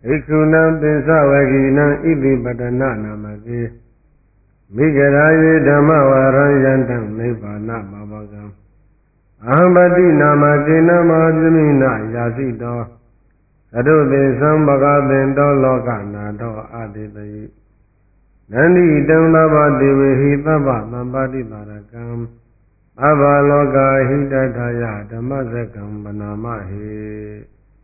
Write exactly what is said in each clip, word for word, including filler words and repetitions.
Ikunam Pinsavaginam Ibi Padana Namati Migaraye Dhamma Yantam Nibbana Babagam Ahambati Namati Namadimina Yasito Sadhuti Sambhagavendo Lokanato Aditayi Nandi Dhamma Devi Tapa Nambati Tarakam Avaloka Hitataya Dhammasakam Banamahi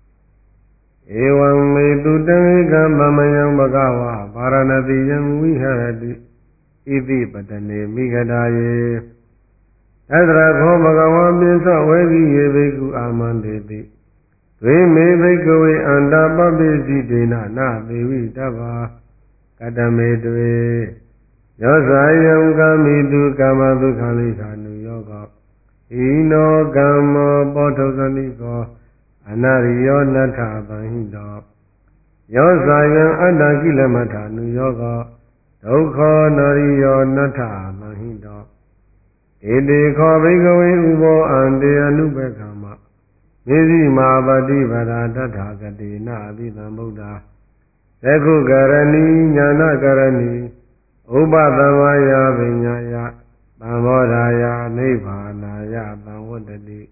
Evam Medutangikam Bamayam Bhagava Paranatiyam Viharati Iti Patane Migadaye Tadra Kho Bhagavan Pinsa Vedi Yeviku Amandeti Tveme Bhikkhave Anda Babesi Dena Na Devi Tava Kadame Dve Yosayam Kamidu Kama Dukhalikanu Yoga Ino Kama Bodhosaniko Anariyo Natha Bahido Yosayam Adakilamata Nuyoga Dukha Nariyo Natha Bahido Ede Kho Bhikkhave Ubo Ande Anubekama Misi Mahabati Vadatatha Gatina Abhidam Buddha Sekhu Karani Jnana Karani Upadamaya Vinyaya Bhamodaya Nibbhanaya Bhamvodati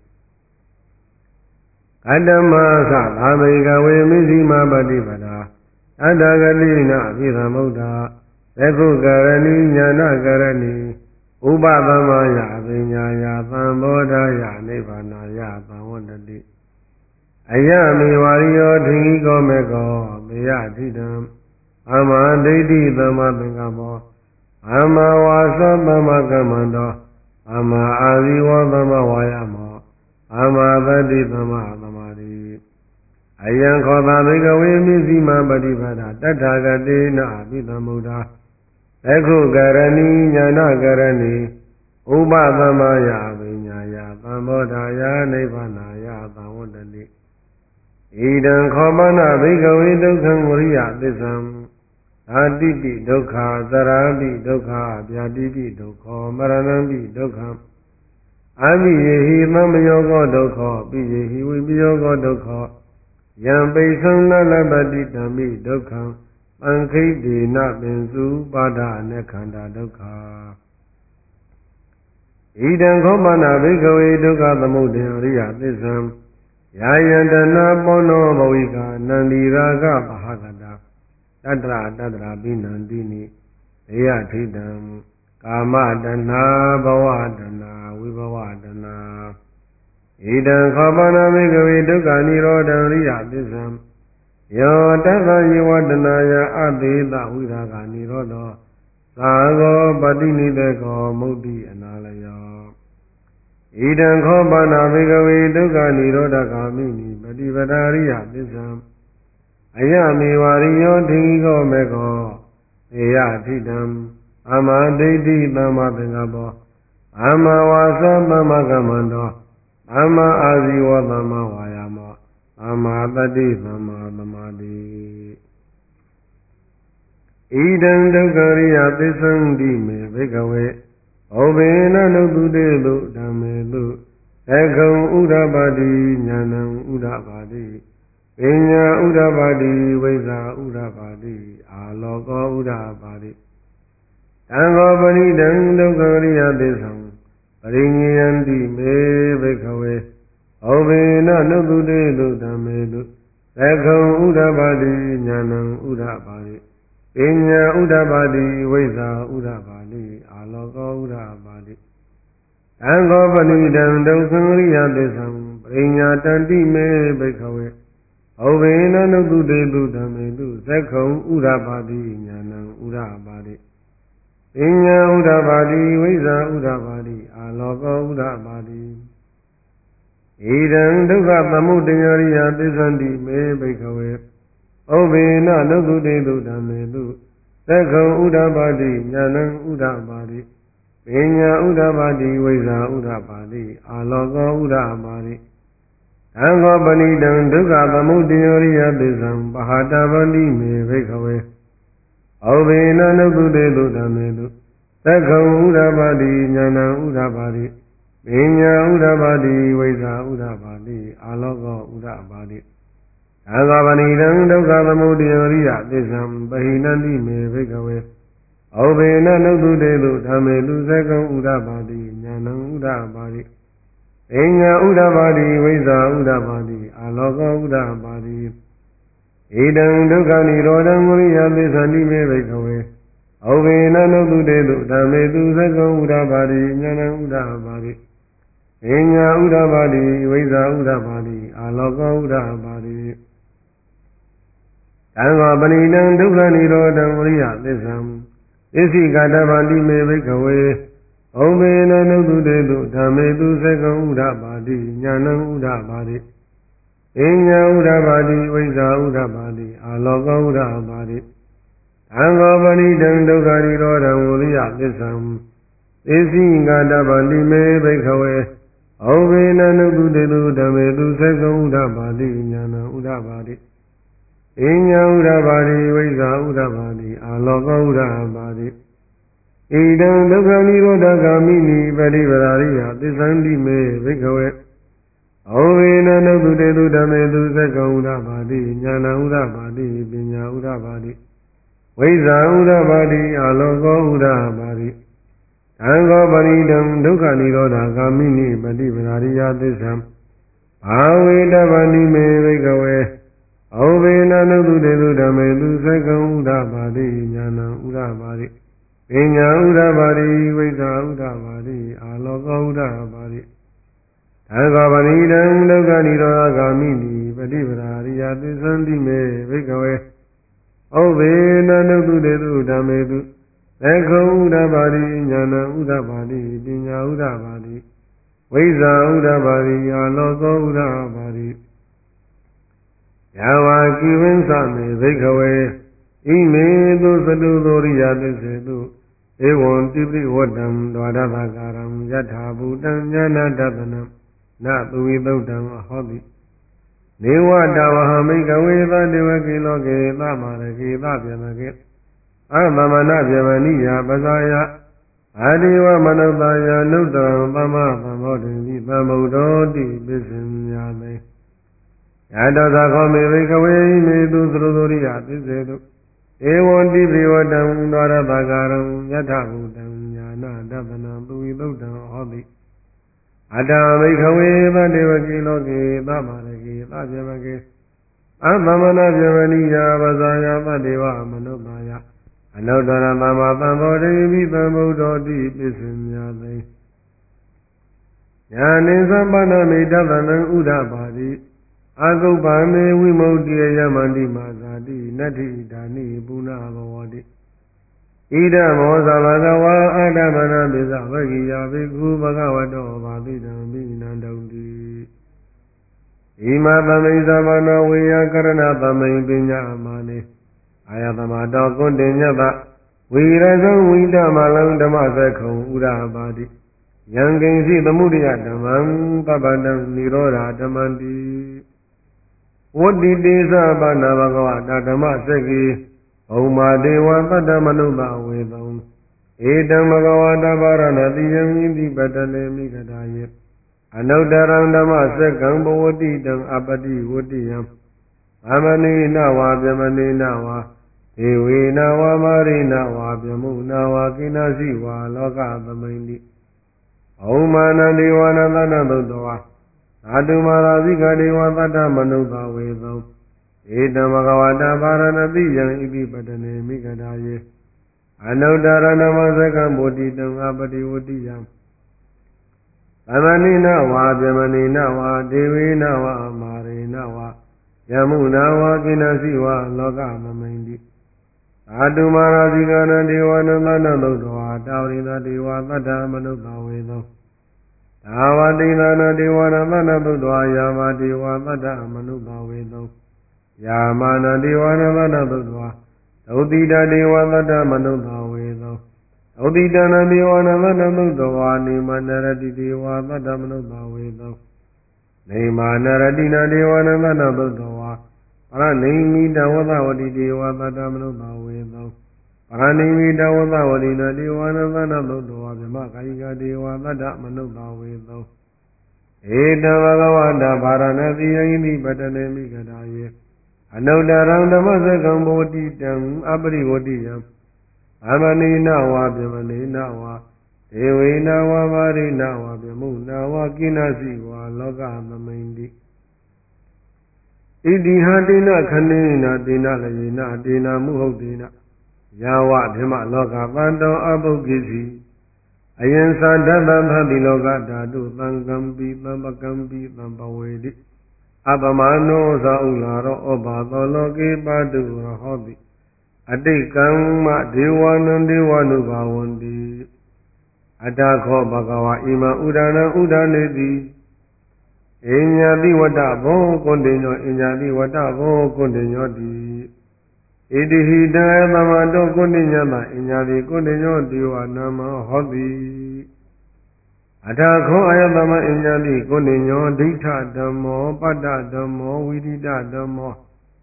Kadamasa Bhavikawe Misi Mahabati Vada Adagatina Abhidam Buddha Sekhu Karani Jnana Karani Upadamaya Vinyaya Bhamodaya Nibbhanaya Bhamvodati Ayami Variyo Thingiko Meko Meyadidam Ama Deiti Dhamma Bingabo Ama Wasa Dhamma Kamando Ama Adiwa Dhamma Vayamo Ama Dati Dhamma Dhamari Ayan Kota Bhikkhave Misima Padivada Tathagatina Abhidam Buddha Sekhu Karani Jnana Karani Upadamaya Vinyaya Bhamodaya Nibbhanaya Bhamvodati Idam Khopana Bhikkhave Dukkham Muriya Tissam Aditi Dukkha Sarabi Dukkha Vyaditi Dukkha Maranambi Dukkha Ami Yehi Mamayogo Dukkha Piyehi Vipiyogo Dukkha Yam Paisana Labati Dhammi Dukkha Pankiti Na Pinsu Pada Nekhanda Dukkha Idam Khopana Bhikkhave Dukkha Samudaya Riya Tissam Yayantana Pono Bhavika Nandiraga Bhagata Tatra Tatra Binandini Eyatidam Kamadana Bhavadana Vibhavadana Idam Khopana Bhikkhave Dukkha Nirodha Riya Tissam Yo Tatra Yivadanaya Adita Viraga Nirodha Sago Patiniteko Mukti Analaya Idam Khopana Bhikkhave Dukkha Nirodha Kamini Patipatariya Tissam Ayami Variyo Thingiko Meko Eyatidam Ama Deiti Dhamma Bingabo Ama Wasa Dhamma Kamando Ama Asiwa Dhamma Vayamo Ama Tati Dhamma Dhamadi Idam Dukkha Riya Tissam Dime Bhikkhave Obena Nutudetu Dhammetu Sekham Udapati Jnanam Udapati Vinya Udapati Vaisa Udapati Aloko Udapati Tango Panidam Dukkha Riya Tissam Parinyayanti Me Bhikkhave Obena Nutudetu Dhammetu Sekham Udapati Jnanam Udapati Vinya Udapati Vaisa Udapati Aloko Udapati Tango Panidam Dukkha Riya Tissam Parinyayanti Me Bhikkhave Obena Nutudetu Dhammetu Sekham Udapati Jnanam Udapati Vinya Udapati Vaisa Udapati Aloko Udapati Idam Dukkha Samudaya Riya Tissanti Me Bhikkhave Obena Nutudetu Dhammetu Sekham Udapati Jnanam Udapati Vinya Udapati Vaisa Udapati Aloko Udapati Tango Panidam Dukkha Samudaya Riya Tissam Pahatavati Me Bhikkhave Obena Nutudetu Dhammetu Sekham Udapati Jnanam Udapati Vinya Udapati Vaisa Udapati Aloko Udapati Agavanidan Dokalamodiya Desam Bahinandi me Vikaway. Obena no Dudedu Dame Duzekam Udabadi, Nyanam Udabadi. Enya Udabadi, Vesa Udabadi, Aloka Udabadi. Idan Dukani Rodam Muria Desandi me Vikaway. Obena no Dudedu Dame Duzekam Udabadi, Nyanam Udabadi. Enya Udabadi, Vesa Udabadi, Aloka Udabadi. Tanga Banidan Dukani Rodam Muria Desam. Isi Gadavandi me Vikaway. Obena no Dudedu Dame Duzekam Udabadi, Nyanam Udabadi. Enya Udabadi, Vesa Udabadi, Aloka Udabadi. Tanga Banidan Dukani Rodam Muria Desam. Isi Gadavandi me Vikaway. Obena no Dudedu Dame Duzekam Udabadi, Nyanam Udabadi. Enya Udabadi, Vesa Udabadi, Aloka Udabadi. Idam Dukani Rodagamini Padivarariya Tisandi me Vikaway. Ovena no Dudedu Dame Duzekam Udabadi, Nyana Udabadi, Pinya Udabadi. Vesa Udabadi, Aloka Udabadi. Tanga Banidam Dukani Rodagamini Padivarariya Tisam. Avedavani me Vikaway. Ovena no Dudedu Dame Duzekam Udabadi, Nyana Udabadi. Pinya Udabadi, Vesa Udabadi, Aloka Udabadi. Tangavanidan Dukani Rodagamini Padivarariya Tisandi me Vikaway. Ovena no Dudedu Dame Duzekam Udabadi, Nyana Udabadi, Pinya Udabadi. Vesa Udabadi, Aloka Udabadi. Yava Kivinsa me Vikaway. Ime do Sadu Doriya Tisedu. Ewan Tibri Wadam Dwadavakaram Yatha Bhutan Jana Dadanam Na Tuvidautam Ahodi. Newa Davaha Mikaway Devaki Loke Tamaraki Tapyamake. Adamana Vyamaniya Basaya. Adiva Manavaya Nutram Tama Tamodi Tamodoti Bisimyame. Yadasa Kome Vikaway me do Srudoriya Tisedu. Ewan Tibri Wadam Dwadavakaram Yatha Bhutan Jana Dadanam Tuvidautam Ahodi. Adamikaway Devaki Loke Tamaraki Tapyamake. Adamana Vyamaniya Basaya Deva Manubaya. Anodara Mama Pambodi Vipamudoti Pisimyate. Yani Sambana Midavanam Udabadi. Agopame Wimoti Yamandi Mazadi Nati Dani Puna Bawadi. Ida Mosa Bhagawa Adamana Bizavagiya Bhikkhu Bhagavato Bhadidam Binandauti. Ima Tamai Savana Viya Karana Tamai Pinya Amani. Ayatamato Kundinyata. Virasam Vida Malang Dhammasakam Udabadi. Yanginsi Tamudiya Dhammam Papadam Niroda Dhammandi. Wadi Desa Bana Bhagavata Dhammasaki. Oma Deva Padamanuba Vedam. Edam Bhagavata Paranatiyam Indi Padale Mikadaye. Anaudaram Dhammasakam Bhavati Dam Apati Vodiyam. Amani Nawa Vyamani Nawa. Ewe Nawa Mari Nawa Vyamu Nawa Kinasi Wa Loka Dhamandi. Omana Devana Dana Dudwa. Adumara Zika Deva Tata Manuba Vedam. Edam Bhagavata Paranatiyam Indi Padale Mikadaye. Anaudara Namasakam Bodhidam Apati Vodiyam. Amani Nawa Vyamani Nawa Devi Nawa Mari Nawa. Yamuna wa Kinasi wa Loka Dhamandi. Adumara Zikana Devana Dana Dudwa. Taurina Deva Tata Manuba Vedam. Tavadinana Devana Dana Dudwa. Yama Deva Tata Manuba Vedam. Yamana Devana Dana Dudwa. Taudida Deva Tata Manuba Vedam. Taudidana Devana Dana Dudwa. Nimanarati Deva Tata Manuba Vedam. Nimanaratina Devana Dana Dudwa. Paranimi Dawavati Deva Tata Manuba Vedam. Paranimi Dawavadina Devana Dana Dudwa. Vyamakayika Deva Tata Manuba Vedam. Eda Bhagavata Paranatiyam Indi Padale Mikadaye. Anaudarang Damasakam Bodhitam Abrivodiyam Amanina wa Byamanina wa Devina wa Marina wa Byamuna wa Kinasi wa Loka Mamindi Idi Hadina Kanina Dina Layina Dina Muhodina Yawa Bhima Loka Bando Abogisi Ayansa Dada Bhadi Loka Dadu Tangambi Tambakambi Tambawedi Abamano Zaularo Obado Loki Badu Rahodi Adikama Dewana Devanu Bawandi Adako Bagawa Ima Udana Udanedi Inyadi Wada Bo Condino Inyadi Wada Bo Condino di Idihida Mamado Condinyama Inyadi Condino Diwanama Hodi Adako Ayabama Inyadi Condino Dita Damo Pada Damo Vidida Damo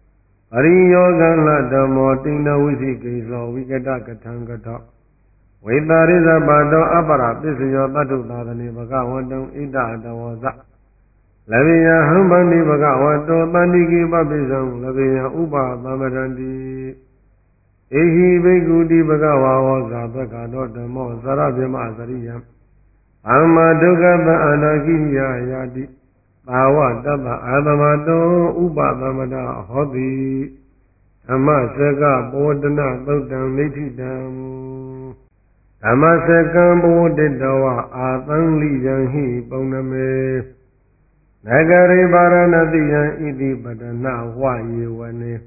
Ariyoganla Damo Tina Wisi Kiso Wikata Katangata Vidariza Bado Apara Pisyo Tatu Tadani Bhagavatam Ida Adawaza Laviya Hambandi Bhagavato Tandiki Babisam Laviya Upa Tamarandi Ehi Begudi Bhagavawaza Bhagado Damo Sarabhyama Sariyam Amma Dukata Anakiya Yadi Tawa Tata Adamato Upa Tamada Hodi Tamasaka Bodhana Tautam Nitidam Tamasaka Bodhidawa Atangli Yanghi Pauname Nagari Varanadiyan Idi Badana Wayevane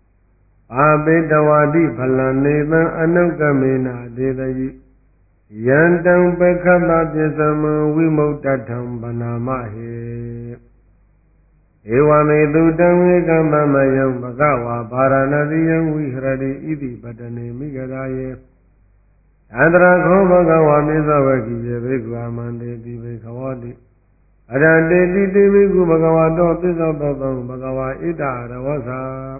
Abedawadi Phalanethan Anukamena Dedayi Yantam Pekhata Pyasama Vimuktatham Banamahe Evame Dudam Ekamamayam Bhagava Varanadiyan Vihradi Idi Badane Migadaye Andra Kho Bhagava Misavaki Yevekvamande Divekhavadi Adante Diviku Bhagavato Pisapatam Bhagava Ida Ravasa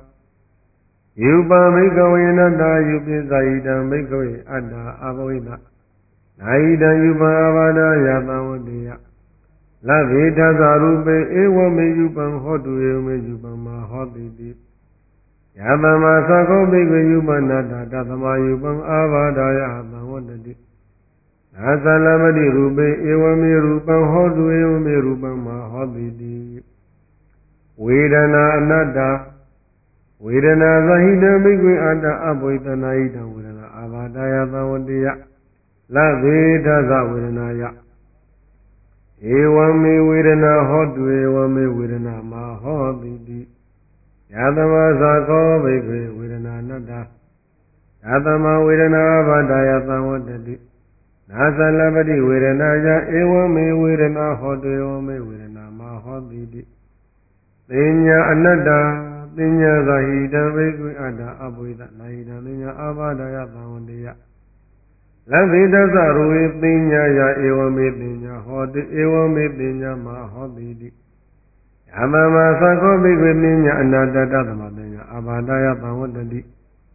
Yupa Mikhavinata Yupisaidam Mikhavi Adda Abhavita Naida Yupa Avada Yatavadiya Lavita Sarupe Ewa Me Yupam Hotu Ewa Yupam Mahotiti Yatama Sako Mikhavi Yupanata Tatama Yupam Avada Yatavadati Nasalamadi Rupe Ewame Rupam Hodu Ewame Rupam Mahodidi Vedana Anada Vedana Zahida Bhikwe Ada Abhaitana Ida Vedana Avadaya Tavadiya La Veda Za Vedanaya Ewame Vedana Hodu Ewame Vedana Mahodidi Yadama Sako Bhikwe Vedana Anada Yadama Vedana Avadaya Tavadadi Nasalabadi Vedanaya Evame Vedana Hodu Evame Vedana Mahodidi Tinya Anada Tinya Zahida Vekwi Ada Abhuita Nahida Tinya Avadaya Tavandiya Lavida Saruve Tinya Ya Evame Tinya Hodu Evame Tinya Mahodidi Yamama Sako Vekwi Tinya Anada Tatama Tinya Avadaya Tavandadi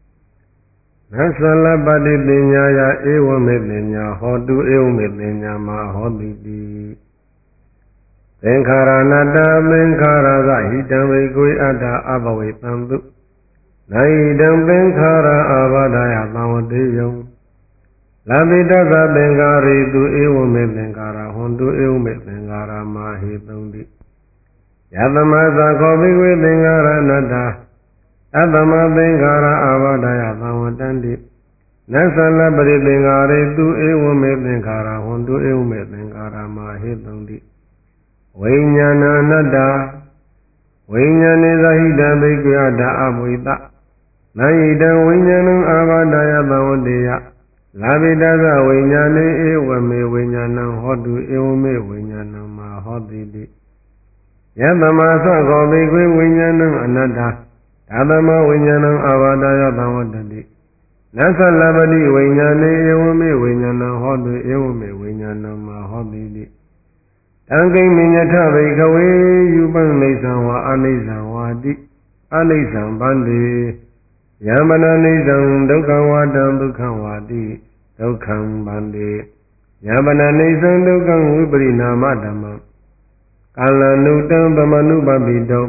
Nasalabadi Tinya Ya Evame Tinya Hodu Evame Tinya Mahodidi Tenkara Nada Tenkara Zahidam Vekwe Ada Abhavitandu Naidam Tenkara Avadaya Tavadiyam Labida Za Tenkari Tu Evame Tenkara Hondu Evame Tenkara Mahitandi Yadama Sako Vekwe Tenkara Nada Adama Tenkara Avadaya Tavadandi Nasalabadi Tenkari Tu Evame Tenkara Hondu Evame Tenkara Mahitandi Vijnana Nada Vijnane Zahida Bhikwe Ada Abhuita Naida Vijnanam Avadaya Tavadiya Labida Vijnane Evame Vijnanam Hodu Evame Vijnanam Mahodidi Yadama Sako Bhikwe Vijnanam Anada Yadama Vijnanam Avadaya Tavadadi Nasalabadi Vijnane Evame Vijnanam Hodu Evame Vijnanam Mahodidi Tankai Minyata Bhikkhave Yupam Nisan Wa Anisan Vadi Anisan Bandi Yamana Nisan Dukkam Vadam Dukkam Vadi Dukkam Bandi Yamana Nisan Dukkam Viparinama Dhammam Kala Nutam Bhamanu Bhabidam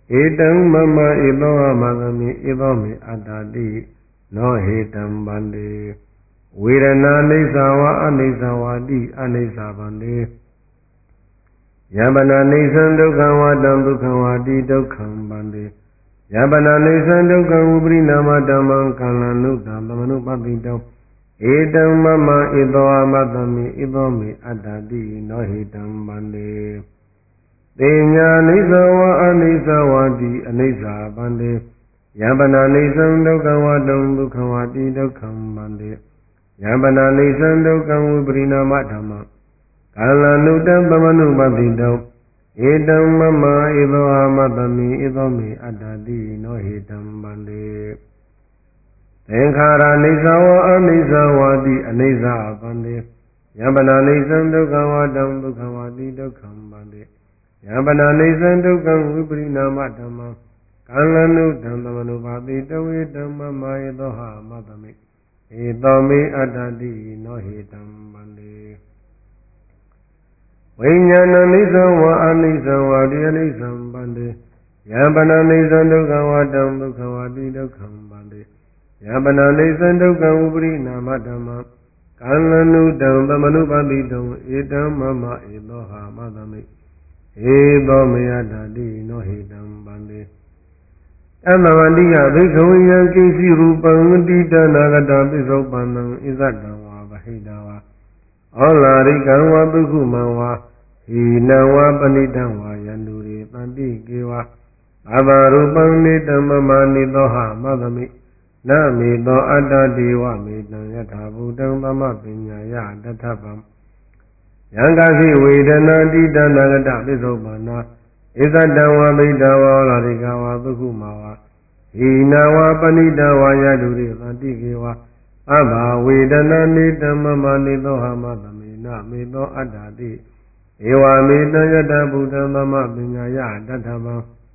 ဧတံမမဧသောမသမိဧသောမေအတ္တတိနောဟေတံဗန္တိဝေဒနာအိစ္ဆဝါအနိစ္စဝါတိအနိစ္စဗန္တိယပနာနိစ္စံဒုက္ခဝါတံဒုက္ခဝါတိဒုက္ခံဗန္တိယပနာနိစ္စံဒုက္ခဝုပရိနာမဓမ္မံကလနုတံသမနုပတိတောဧတံမမဧသောအမတ္တမိဧသောမေအတ္တတိနောဟိတံဗန္တိတေညာနိစ္စဝါအနိစ္စဝါတိအနိစ္စဗန္တိယပနာနိစ္စံဒုက္ခဝါတံဒုက္ခဝါတိဒုက္ခံဗန္တိယပနာနိစ္စံဒုက္ခဝုပရိနာမဓမ္မံကာလနုတံသမနုပတိတောဧတံမမဧသောအမတ္တမိဧသောမေအတ္တတိနောဟိတံဗန္တိသင်္ခါရနိစ္စဝါအနိစ္စဝါတိအနိစ္စဗန္တိယပနာနိစ္စံဒုက္ခဝါတံဒုက္ခဝါတိဒုက္ခံဗန္တိယပနာနိစ္စံဒုက္ခဝိပရိနာမဓမ္မံကာလနုတံသမနုပတိတောဧတံမမဧသောအမတ္တမိဧသောမေအတ္တတိနောဟိတံဗန္တိဝိညာဏနိစ္စဝါအနိစ္စဝါတိအနိစ္စံဗန္တိယပနာနိစ္စံဒုက္ခဝါတံဒုက္ခဝါတိဒုက္ခံဗန္တိယပနာနိစ္စံဒုက္ခဝုပရိနာမဓမ္မံကာလနုတံသမနုပတိတောဧတံမမဧသောဟာမသမိဧသောမေယတတိနောဟိတံဗန္တိအတ္တဝတိကဘိက္ခဝေယံကိစီရူပံတိတနာဂတပိသောပန္နံဣဇတံဝါဗဟိတဝါဩလာရိကံဝါပုခုမံဝါဟိနံဝါပဏိတံဝါယန္တုရေတန္တိကေဝအဘရူပံနေတမမနိသောဟမသမိနမေသောအတ္တဒေဝမေတံယထာဘူတံသမပညာယတထဗံယံကသိဝေဒနာတိတနာဂတပိသောပါဏာဣဇတံဝါဗိတဝါလာရိကဝါသုခုမာဝါဟိနဝါပဏိတဝါယတုရိသတိကေဝအဘဝေဒနာနေတမမနိသောဟမသမိနမေသောအတ္တတိဧဝမေတံယတဗုဒ္ဓံသမပညာယတထဗံ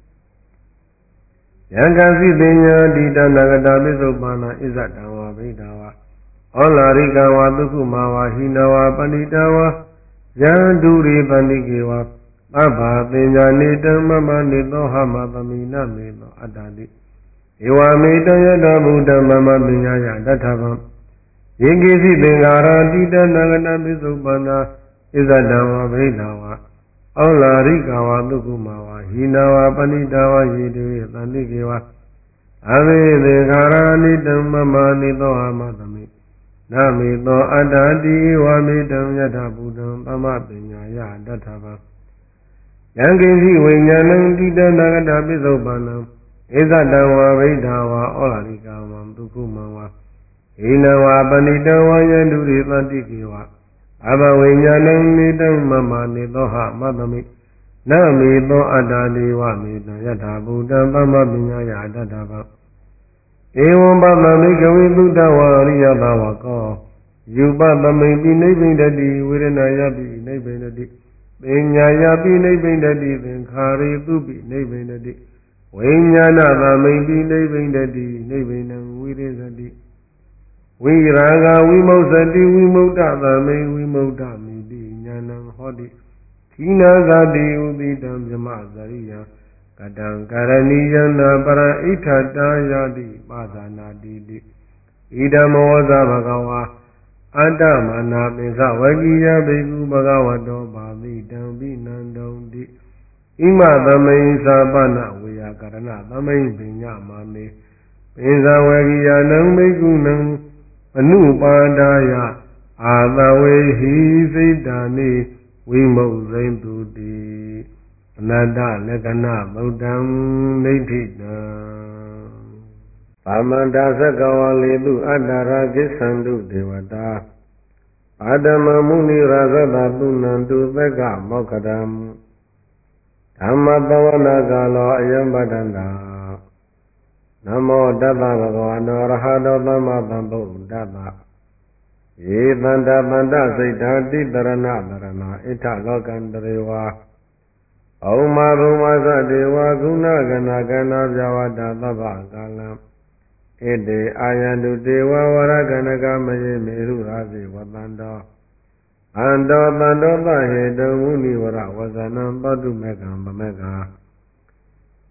ယံကသိပညာတိတနာဂတပိသုပါဏဣဇတံဝါဗိတဝါဩလာရိကဝါသုခုမာဝါဟိနဝါပဏိတဝါယံဒုရိသတိကေဝသဗ္ဗပညာနေတမမနေသောဟမသမိနမေသောအတ္တတိဧဝမေတံယတဗုဒ္ဓံမမပညာယတထဗံယေကိသိသင်္ခါရတိတနာဂတပိသုပါဏဣဇတံဝါဗိတဝါဩလာရိကဝါသုခုမာဝါဟိနဝါပဏိတဝါယေတုယေသန္တိကေဝအဝိသင်္ခါရနိတမမနိသောဟမသမိနမေသောအတ္တတိဝါမေတံယထဗုဒ္ဓံသမပညာယတထဗံယံကိသိဝိညာဏံတိတနာဂတပိသုပါဏံဣဇတံဝါဗိဓာဝါဩလာရိကဝံသုခုမံဝါဟိနဝါပဏိတဝါယန္တုရိသတိကေဝအဘဝိညာဏံနေတံမမနေသောဟမသမိနမေသောအတ္တတိဝမေတံယထာဗုဒ္ဓံသမပညာယတထဗံဧဝံပတမိကဝိသုတဝါရိယသဝကောယူပသမိပိနိဗ္ဗိန္ဒတိဝေဒနာယပိနိဗ္ဗိန္ဒတိပညာယပိနိဗ္ဗိန္ဒတိသင်္ခါရေသူပိနိဗ္ဗိန္ဒတိဝိညာဏသမိပိနိဗ္ဗိန္ဒတိနိဗ္ဗိနံဝိရိသတိဝိရာဂဝိမု ဿတိဝိမု ddha သမိဝိမု ddha မိတိဉာဏံဟောတိသီနာသတိဥပိတံမြမဇရိယကတံကရဏီယနာပရဣဋ္ဌတာယတိပါဒနာတိတိဣဒံမောဇဘဂဝါအတ္တမနာပိသဝကိယဘိက္ခုဘဂဝတောပါတိတံပိနန္တုံတိဣမသမိန်သာပနဝေယကရဏသမိန်ပညာမာမေပိဇဝကိယနံဘိက္ခုနံအနုပါဒာယအာသဝေဟိစိတ္တာနိဝိမုတ်စိန်တုတိအနတ္တလက္ခဏဗုဒ္ဓံနိဋ္ဌိတံပါမန္တာသက္ကဝါလေတုအတ္တရာကိသန္တုဒေဝတာအာတမမုနိရာဇတသုဏံတုသက္ကမောက္ခတံဓမ္မတဝနာကာလောအယံပတန္တာနမောတတ္တဗဂဝန္တောရဟတောသမ္မာသမ္ဗုဒ္ဓတ္တယေသန္တာတန္တစိတ်ဓာတိတရဏတရဏဣဋ္ဌလောကံတရေဝါဩမဘုမသတေဝဂုဏကနာကနာပြဝတ္တသဗ္ဗကာလံဣတေအာယန္တုတေဝဝရကနကမယေမေရုရာဇေဝတန္တောအန္တောတန္တောသဟေတုံမုနိဝရဝဇနံပတုမေကံဗမေကံသ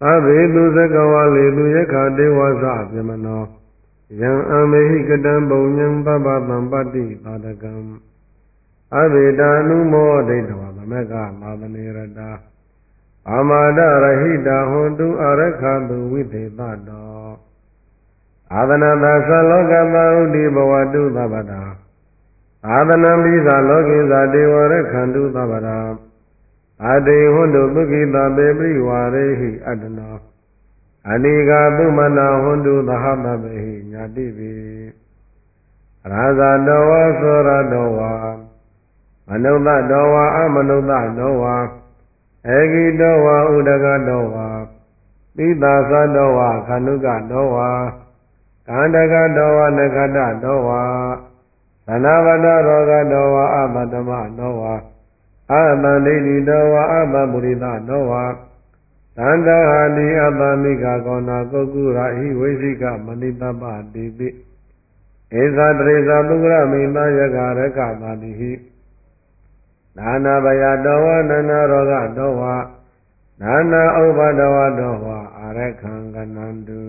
အဘေသူစကဝါလေသူယခဒေဝသပြမနောယံအမေဟိကတံပုံညံပပသံပတိသာတကံအဘိတာနုမောဒိဋ္ဌဝသမက္ခသာသနေရတာအာမာဒရဟိတာဟွန်တုအရခတုဝိသေသတောအာသနာသသလောကသဥဒိဘဝတုသဗ္ဗတာအာသနံပိသလောကိသဒေဝရခန္တုသဗ္ဗတာအတေဟွန်တုသုခိတပေပရိဝါရေဟိအတ္တနောအနိကာသုမနာဟွန်တုသဟတပေဟိညာတိပိရာဇာတောဝါသောရတောဝါမနုဿတောဝါအမနုဿတောဝါဧဂိတောဝါဥဒကတောဝါပိသာသတောဝါခန္ဓုကတောဝါကန္တကတောဝါနခတတောဝါသနာဝတရောဂတောဝါအပတမတောဝါအတန္တိတိတောဝါအပပုရိသတောဝါသန္တဟာတိအပမိကကောနာကုက္ကုရာဟိဝိသိကမဏိတပတိပိဧဇာတရိဇာပုဂ္ဂရမိသယကရကတာတိဟိနာနာဘယတောဝါနာနာရောဂတောဝါနာနာဥပဒဝတောဝါအာရခံကနန္တု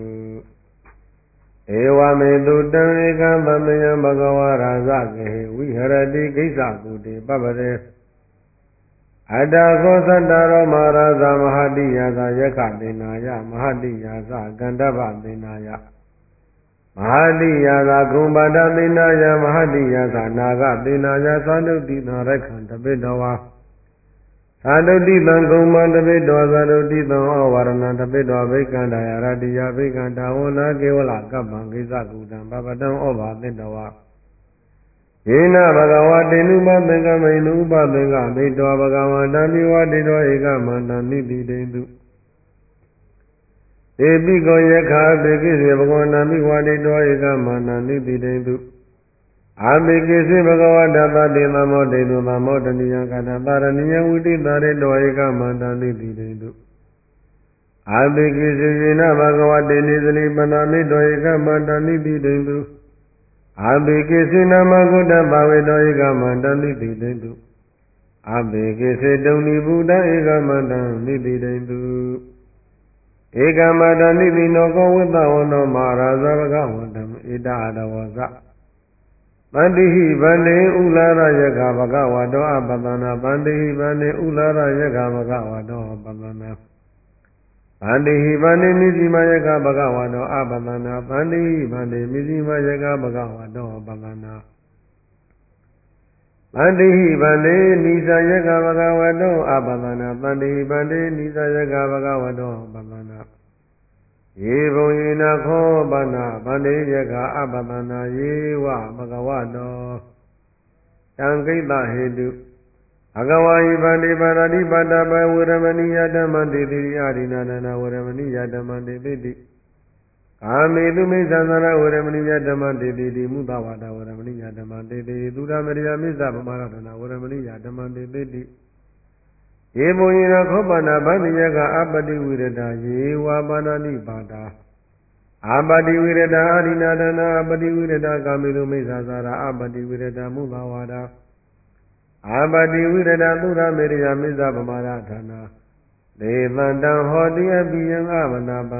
ဧဝမေတုတံဧကံသမယံဘဂဝါရာဇကေဝိဟရတိကိစ္စကုတိပပရေအတ္တခောသတ္တရောမဟာရာဇမဟာတိယသယခသေနာယမဟာတိယသကန္တဗသေနာယမဟာတိယသဂုံပါဒသေနာယမဟာတိယသနာဂသေနာယသန္တုတိသရခံတပိတောဝါသန္တုတိသံဂုံမတပိတောသန္တုတိသံဩဝရဏတပိတောဘိက္ခန္တယရတိယဘိက္ခန္တဝနာကေဝလကပ္ပံကိစ္စကုတံပပတံဩဘာသတ္တဝါယေနဘဂဝတေနုပသင်္ကမိနုပသင်္ကမိတောဘဂဝတံမိဝတိတောဧကမန္တံနိတိတေတုဧပိကောယခာပေကိစေဘဂဝန္တမိဝတိတောဧကမန္တံနိတိတေတုအာပေကိစေဘဂဝတသတေသမောတေတုသမောတနိယံကတသရဏိယဝိတိတာရေတောဧကမန္တံနိတိတေတုအာပေကိစေယေနဘဂဝတေနိသလိပနာမိတောဧကမန္တံနိတိတေတုအဘေကိစေနမဂုတ္တဘာဝေတောဧကမန္တနိတိတေတုအဘေကိစေတုန်နိဗုဒ္ဓဧကမန္တနိတိတေတုဧကမန္တနိတိနောကောဝိသဝနောမဟာရာဇဘဂဝန္တံဣဒအတဝဇပန္တိဟိဗန္တေဥလာရယကဘဂဝတောအပတနာပန္တိဟိဗန္တေဥလာရယကဘဂဝတောအပတနာဗန္တိဟိဗန္တေမိစီမယကဘဂဝတောအပတနာဗန္တိဟိဗန္တေမိစီမယကဘဂဝတောအပတနာဗန္တိဟိဗန္တေနိသယကဘဂဝတောအပတနာဗန္တိဟိဗန္တေနိသယကဘဂဝတောအပတနာယေဘုံယေနခောပနာဗန္တေယကအပတနာယေဝဘဂဝတောတံကိတ္တဟေတုဘဂဝါဟိဗန္တိပါရတိပါတပဝေရမဏိယဓမ္မတေတိအာရိနာနာဝေရမဏိယဓမ္မတေတိကာမေတုမိစ္ဆန္ဒနာဝေရမဏိယဓမ္မတေတိမုသဝါဒဝေရမဏိယဓမ္မတေတိသုရမရိယမိစ္ဆပမရဒနာဝေရမဏိယဓမ္မတေတိယေဘုံယေနခောပနာဗန္တိယကအပတိဝိရဒယေဝပါဏာနိပါဒာအပတိဝိရဒအာရိနာဒနာအပတိဝိရဒကာမေတုမိစ္ဆာသာရအပတိဝိရဒမုသဝါဒအာပတိဝိရဒသုရမေရိယမိစ္ဆပမာရဌာနာဒေသန္တံဟောတိအပိယံအမနာပံ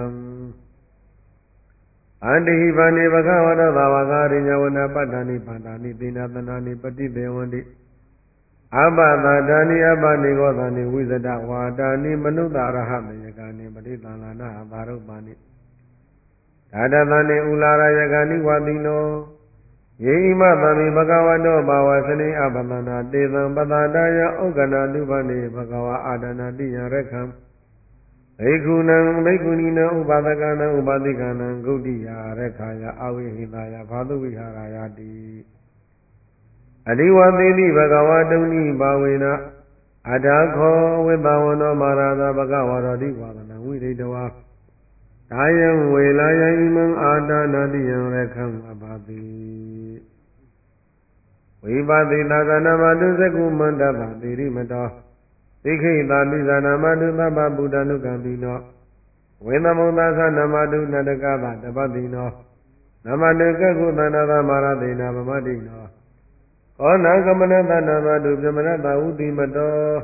အန္တိဟိဗန္တိဘဂဝတောသာဝကာရိညဝနာပတ္တနိပန္တာနိသေနသနာနိပတိတေဝန္တိအပသတာနိအပနိကောသနိဝိဇဒဝါတာနိမနုဿရဟတယကာနိပတိသံလာနာဘာရုပ္ပါနိဓာတသနိဥလာရယကာနိဝတိနောယေဣမသမိဘဂဝတောဘာဝစနိအပတနာတေသံပတတာယဥက္ကနာတုပနိဘဂဝအာဒနာတိယရခံဘိက္ခုနံဘိက္ခုနီနံဥပါဒကနံဥပါတိကနံဂုတ်တိယရခာယအဝိဟိတယဘာတုဝိဟာရယတိအဒီဝသေတိဘဂဝတုန်ိဘာဝေနအထာခောဝိသဝနောမာရသာဘဂဝရောတိဝါဒနံဝိရိတဝါဒါယံဝေလာယံဣမံအာတာနာတိယံရခံအဘာတိဝိပါတိသာသနာမတုသကုမန္တပတိရိမတောသိခိတာပိဇာနာမတုသဗ္ဗဗုဒ္ဓ ानु ကံပိနောဝေသမုဒ္ဒသနမတုနတကသတပတိနောနမတေကကုသနာသမရတေနဗမတိနောကောနာကမနတနာမတုပြမရတဥတိမတော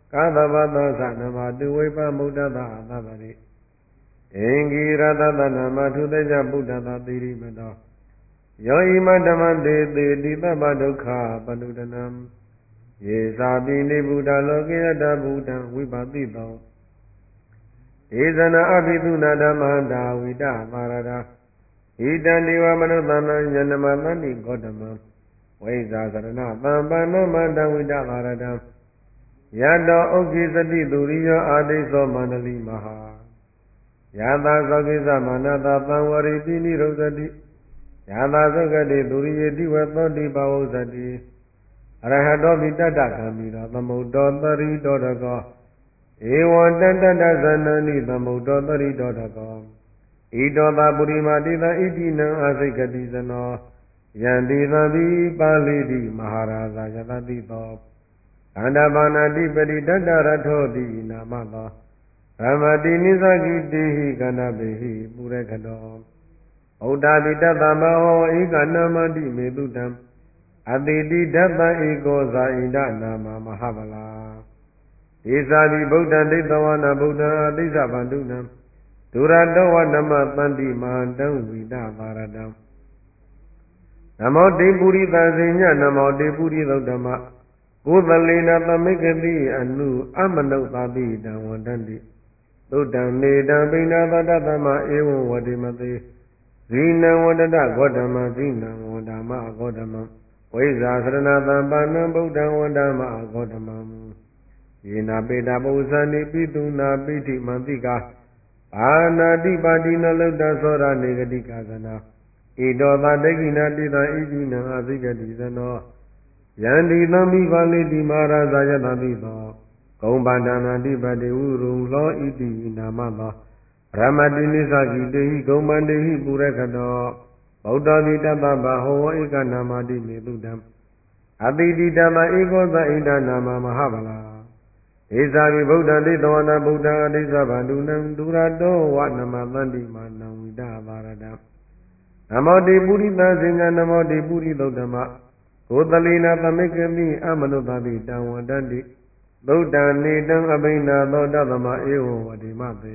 ကာသဘာသသနမတုဝိပမုဒ္ဒသအသဗရိအင်္ဂိရတသနမထုသေကြဗုဒ္ဓသာတိရိမတောယောဣမဓမ္မတေတိတိသဗ္ဗဒုက္ခပနုဒနံယေသာပိနိဗုဒ္ဓလောကေယတဗုဒ္ဓံဝိပါတိတောဧဇနာအဘိသုနာဓမ္မန္တာဝိတမာရတာဣတံဒေဝမနုဿနံယနမသန္တိဂေါတမံဝိဇာသရဏသံပါဏမန္တဝိတမာရတံယတောဥက္ကိစတိသူရိယောအာတိသောမန္တလိမဟာယသာသောကိစ္စမာနတာသံဝရိပိနိရုဇတိယသာသုဂတိသူရိယေတိဝသောတိပါဝုဇတိအရဟတောပိတတ္တကံမိသောသမုဒ္ဒောသရိတောတကောဧဝံတတ္တတဇနန္တိသမုဒ္ဒောသရိတောတကောဣတောသာပုရိမာတိသဣတိနံအာစိကတိဇနောယန္တိသံဘိပါဠိတိမဟာရာဇာယတတိသောအန္တဘာနာတိပတိတတ္တရထောတိနာမသောဗမ္မတိနိသကိတိဟိကန္နပေဟိပုရခတောဩဒ္ဓတိတတ္တမဟောဧကနာမတိမေတုတံအတိတိဓတ္တဧကောဇာဣန္ဒနာမမဟာဗလာဧသာတိဗုဒ္ဓံဒိဋ္ဌဝနာဗုဒ္ဓံအသိစ္ဆဗန္တုနံဒုရတောဝနမသန္တိမဟာတံဝိတသာရတံနမောတေပုရိသဇေညနမောတေပုရိသုဒ္ဓမကုသလေနသမိကတိအနုအမနုသာပိတံဝန္တန္တိသုတ္တံနေတံပိဏသတ္တသမဧဝံဝတိမသေဇိနံဝတ္တဂေါတမံဇိနံဝန္ဓမဂေါတမံဝိဇာသရဏသံပါဏံဗုဒ္ဓံဝန္ဓမဂေါတမံယေနာပေတာပုဇာနိပိတုနာပိဋိမန္တိကာအာနာတိပါတိနလုတ္တသောရနေဂတိကာသနာဣတောသတေကိနာတိသဣတိနံအာသိကတိသနောယန္တိသံမိပါလိတိမဟာရာဇယတတိသောဂုံပန္ဒနာတိပတိဝုရုံလောဣတိနာမသောရမတိနိသကိတေဟိဂုံပန္တေဟိပုရခတောဗုဒ္ဓတိတတ္တဗဟောဧကနာမတိမေတုတံအတိတိတတ္တဧကောသဣန္ဒနာမမဟာဗလာဧဇာတိဗုဒ္ဓံဒိဋ္ဌဝနာဗုဒ္ဓံအဋ္ဌသဗ္ဗန္တုနံဒုရတောဝနမသန္တိမာနံဝိတသာရတံနမောတိပုရိသဇေညနမောတိပုရိသုဒ္ဓမကိုသလေနာသမိကတိအမနုသတိတံဝန္တန္တိသုတ္တံနေတံအဘိနာသောတသမဧဝံဝတိမသေ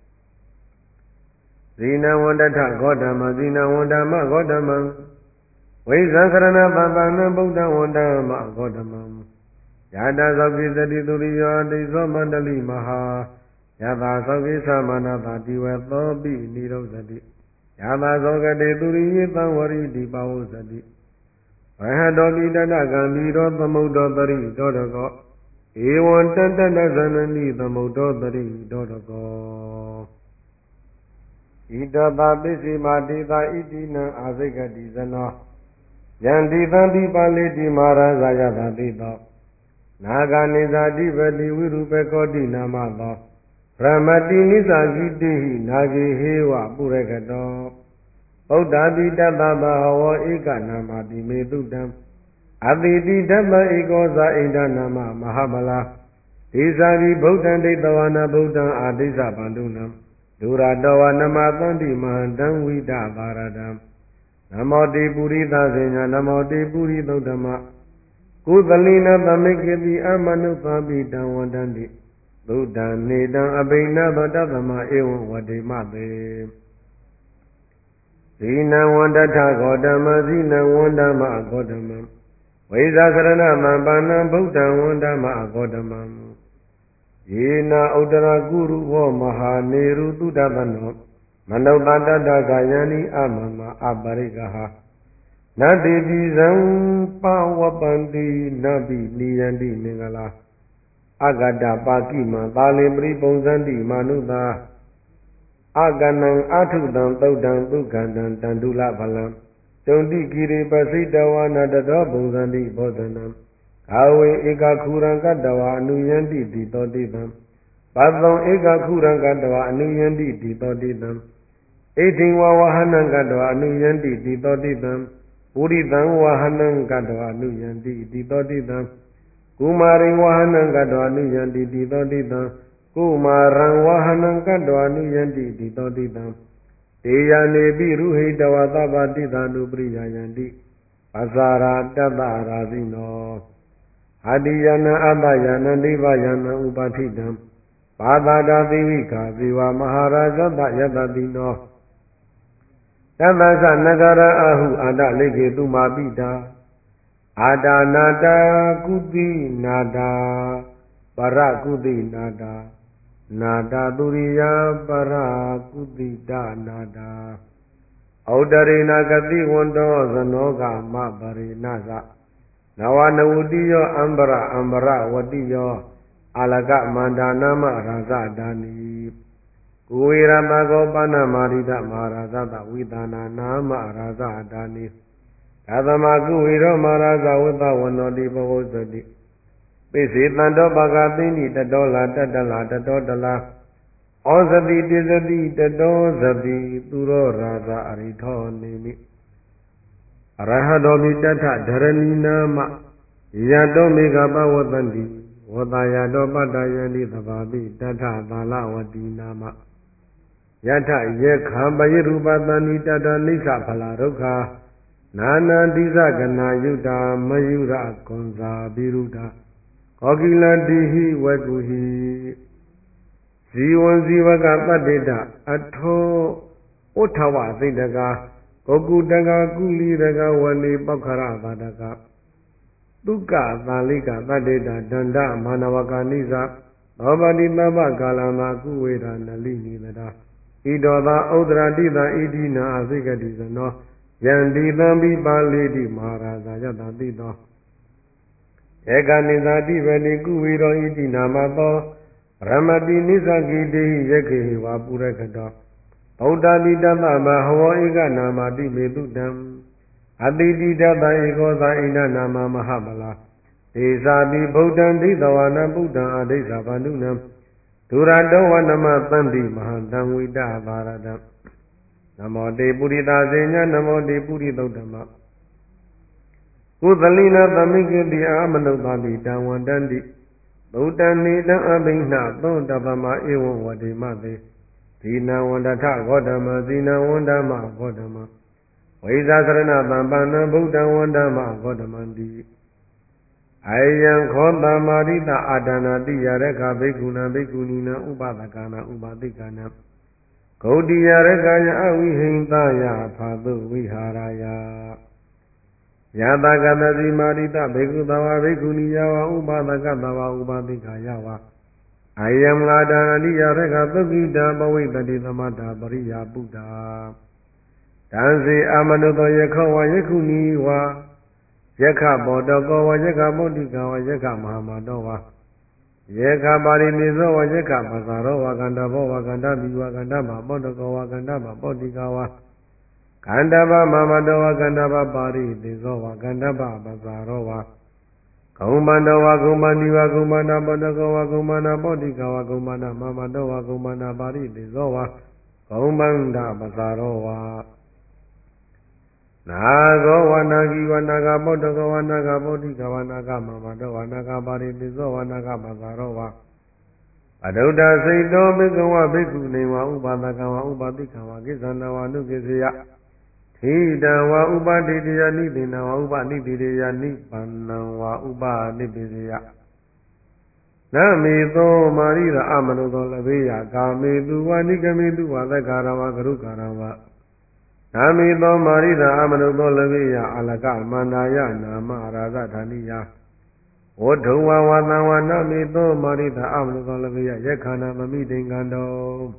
ဇိနံဝန္တထဂေါတမံဇိနံဝန္ဓမဂေါတမံဝိဇံခရဏပပနံဗုဒ္ဓံဝန္ဓမဂေါတမံယတာသောကိသတိသူရိယောတိသောမန္တလိမဟာယတာသောကိသမနတာတိဝသောပိနိရောဇတိယတာသောကတိသူရိယေသံဝရိတိပါဝုဇတိဝဟတောပိတတကံမိရောသမုဒ္ဒောတရိတောတကောဧဝံတတ္တတဇနန္တိသမုဒ္ဒောတရိတောတကောဣတတာပစ္စည်းမာတိသာဣတိနံအာစိကတိဇနောယန္တိသံတိပါဠိတိမဟာရာဇယတတိသောနာဂာနိဇာတိပတိဝိရုပကောတိနာမသောဗြဟ္မတိနိသကိတိဟိနာဂေဟေဝပုရခတောဗုဒ္ဓတိတတ္တဗဟဝဧကနာမတိမေတုတံအတိတိဓမ္မဧကောဇာဣန္ဒနာမမဟာဗလာဒေဇာတိဗုဒ္ဓံဒိဋ္ဌဝနာဗုဒ္ဓံအာဒိစ္ဆဗန္တုနံဒုရတောဝနမသန္တိမဟန္တံဝိဒသာရတံနမောတိပုရိသဇေညနမောတိပုရိသုဒ္ဓမကုသလိနသမိကတိအမနုသာပိတံဝန္တန္တိသုတ္တံနေတံအဘိနာသောတသမဧဝံဝတိမသေဇိနံဝန္တထဂေါတမံဇိနံဝန္ဓမဂေါတမံဝိဇာကရဏသံပါဏံဗုဒ္ဓံဝန္ဓမဂေါတမံယေနာဥတရာကုရုဟောမဟာနေရုတုဒ္ဒသနောမနုဿတတ္တကာယန္တိအမမအပရိကဟာနတေပိဇံပဝပန္တိနပိနိယန္တိမင်္ဂလာအဂတပါကိမံသာလင်ပရိပုံဇန္တိမာနုသာအကနံအထုတံသုတ်တံဒုက္ခတံတန္တုလဖလံကျုံတိကိရိပစိတဝနာတတောပုံဇန္တိဘောဇနံအာဝေဧကခုရံကတဝအနုယန္တိတိတောတိတံပသောဧကခုရံကတဝအနုယန္တိတိတောတိတံဣတိဝဝဟနံကတဝအနုယန္တိတိတောတိတံပုရိသံဝဟနံကတဝအနုယန္တိတိတောတိတံကုမာရိဝဟနံကတဝအနုယန္တိတိတောတိတံကုမာရံဝဟနံကတဝအနုယန္တိတိတောတိတံတေယနေပိရုဟိတဝသဗ္ဗတိသနုပရိယယန္တိပဇာရာတတ္တရာဇိနောအာတိယနာအတ္တယနာနိဗ္ဗာယနာဥပါထိတံပါတာတာသီဝိခာဇေဝမဟာရာဇတယတတိနောတတ္တသနဂရအဟုအာတလိကေတုမာပိတာအာဒါနာတာကုတိနာတာပရကုတိနာတာနာတာသူရိယပရကုတိတနာတာဩဒရေနာကတိဝန္တောဇနောကမပရိနာသနဝနဝတိယောအံပရအံပရဝတိယောအာလကမန္တာနာမရာဇဒါနိကိုဝေရတကောပဏမာရိဒမဟာရာဇတဝိသနာနာမရာဇဒါနိသာသမကုဝေရောမဟာရာဇဝတဝနောတိဘဝဇတိပိစေတံတောပကသိနိတတောလာတတလာတတောတလာဩဇတိတိဇတိတတောဇတိသူရောရာဇအရိထောနေမိအရဟတောမိတထဓရဏီနာမယတောမေဃပဝတ္တိဝတယတောပတ္တယန္တိသဘာပိတထသာလဝတိနာမယထယေခံပယရူပတန္တိတတနိစ္စဖလာဒုက္ခနာနန္တိသကနာယုတာမယုရကွန်ဇာဘိရုဒာကောကိလတိဟိဝကုဟိဇီဝံဇီဝကပတ္တိတအထောဥထဝသိတကကောကုတကကုလီတကဝနေပောက္ခရသာတကသုကသာလိကတတ္တိတဒန္တမာနဝကာနိသသောပတိသဗ္ဗကာလမကုဝေဒနလိနိတရာဣတောသာဥဒ္ဒရာတိသာဣတိနာအသိကတိသနောယန္တိသံပိပါလေတိမဟာရာဇယတတိတောဧကနိသတိဝတိကုဝေရောဣတိနာမသောရမတိနိသကိတေဟိယခေဟိဝပုရကတောဗုဒ္ဓတိတတမဟဝဧကနာမတိမေတုတံအတိတိတတဧကောသာဣန္ဒနာမမဟာဗလာဒေသာပိဗုဒ္ဓံဒိဋ္ဌဝနဗုဒ္ဓံအဒိဋ္ဌဗန္ဓုနံဒုရတောဝနမသန္တိမဟာတံဝိတသာရတံနမောတေပုရိသဇေညနမောတေပုရိသုတ္တမကုသလိနာသမိကေတိအာမနုဿာတိတံဝန္တန္တိဗုဒ္ဓံနေတံအဘိနှသောတပမဧဝံဝတိမသေဇီနံဝန္တထဂေါတမဇီနံဝန္တမဂေါတမဝိဇာသရဏသံပနံဗုဒ္ဓံဝန္တမဂေါတမံတိအယံခောတမာရိတအာဒနာတိယရခဘိက္ခုနံဘိက္ခုနီနံဥပဒကနာဥပတိကနာဂௌတိယရကယအဝိဟိန္တယဖာသုဝိဟာရယယတကတတိမာရိတဘိက္ခုသဝဘိက္ခုနီယဝဥပဒကသဝဥပတိကယဝအယံလာဒနာတိယရခသုကိတာပဝိတတိသမတာပရိယာပုဒ္ဓတံစေအမနုသောယခောဝယခုနီဝယက္ခဘောတကောဝယက္ခဗုဒ္ဓိကဝယက္ခမဟာမတောဝယက္ခပါရိနိသောဝယက္ခပသရောဝကန္တဘောဝကန္တပိဝကန္တမပောတကောဝကန္တမပောတိကဝကန္တပမမတောဝကန္တပပါရိနိသောဝကန္တပပသရောဝဂုံမန္တောဝဂုံမန္တိဝဂုံမန္တပောတကောဝဂုံမန္တပောတိကဝဂုံမန္တမမတောဝဂုံမန္တပါရိနိသောဝဂုံမန္တပသရောဝနာဂောဝနာဂီဝနာဂပောတကောဝနာဂပောတိကဝနာဂမမတောဝနာဂပါရိနိသောဝနာဂပသရောဝအဒုဒ္ဒစိတ်တောဘိကဝဘိက္ခုနေဝဥပါဒကဝဥပါတိကဝကိသန္တဝနုကိစေယထိတံဝဥပတိတယနိသေနဝဥပနိတိတယနိဗ္ဗာနံဝဥပနိပိစေယနမေသောမာရိရအမနုသောလဘေယကာမေတုဝနိကမေတုဝသက္ကာရဝဂရုကာရဝနာမေသောမာရိရအမနုသောလဘေယအာလကမန္တာယနာမရာဇဌာနိယဝဋ္ထုဝဝသံဝနာမေသောမာရိရအမနုသောလဘေယယက္ခဏသမိတိင်္ဂန္တော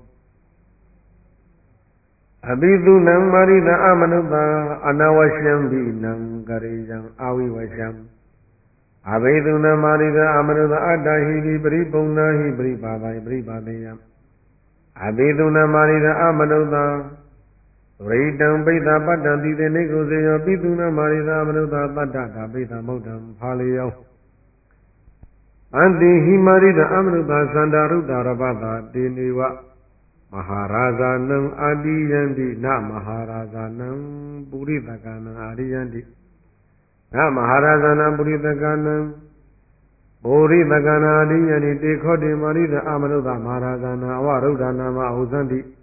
အဘိသုနံမာရိတအမနုဿာအနဝရှံဘိနံကရေယံအာဝိဝရှံအဘိသုနံမာရိတအမနုဿာအတ္တဟိပိပရိပုံနာဟိပရိပါဒိပရိပါဒေယံအဘိသုနံမာရိတအမနုဿာဝရိတံပိဿပတ္တံတိတေနေကိုစေယောပိသုနံမာရိတအမနုဿာတတ္တတာပိဿမုဒ္ဒံဖာလေယောအန္တိဟိမာရိတအမနုဿာသန္တာရုဒ္ဓရပတာတေနေဝမဟာရာဇာနံအာတိယန္တိနမဟာရာဇာနံပုရိသကနံအာရိယန္တိနမဟာရာဇာနံပုရိသကနံပုရိသကနာအာရိယန္တိတေခောတိမာရိတအမနုဿမဟာရာဇာနံအဝရုဒ္ဓနာမအဟုသ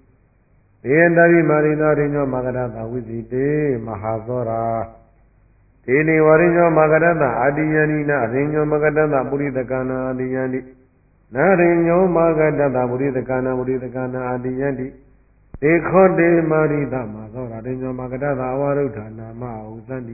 န္တိေယံတရိမာရိနာရိညောမဂရတဝိဇိတေမဟာသောရာ Tili Warinjo Magadata Adiyanina Rinjo Magadata Buridakana Adiyandi Narinjo Magadata Buridakana Buridakana Adiyandi Dekhode Marida Mazora Rinjo Magadata Avaruta Nama Uzandi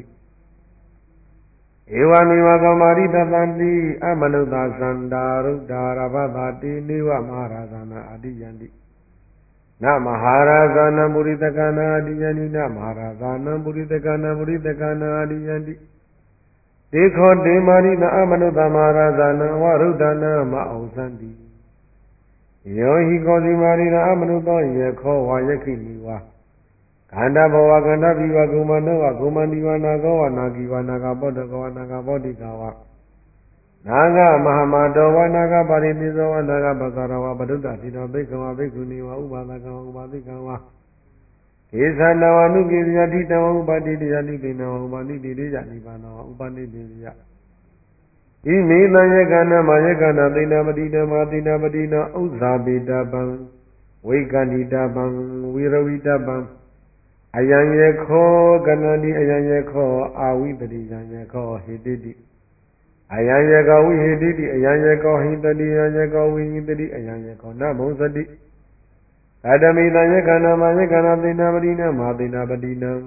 Ewami Magamarita Tandi Amanuta Sandaru Darabati Niwa Maharazana Adiyandi Na Maharazana Buridakana Adiyandi Na Maharazana Buridakana Buridakana Adiyandi Dekhode Marida Amanuta Maharazana Varudana Mauzandi Yohi Kosi Marida Amanuta Yekho Wayakiniwa Kanda Bawa Kanda Viva Kumanoa Kumaniwa Nagawa Nagiwa Nagabodogawa Nagabodikawa Naga Mahamadawa Naga Parimizawa Naga Basarawa Baduda Tino Bikawa Bikuniwa Ubadakawa Ubadikawa Kisanawa Nukizya Titawa Ubadidi Yanidinawa Ubadidi Yanibanawa Ubadidi Imina Yagana Mayagana Dina Madina Madina Madina Uzabida Bang Wikandida Bang Wirawida Bang Ayanyeko Ganadi Ayanyeko Awidadi Ayanyeko Hididi Ayanyeko Wihididi Ayanyeko Hidadi Ayanyeko Wihididi Ayanyeko Namosadi Adamina Yagana Mayagana Dina Madina Madina Madina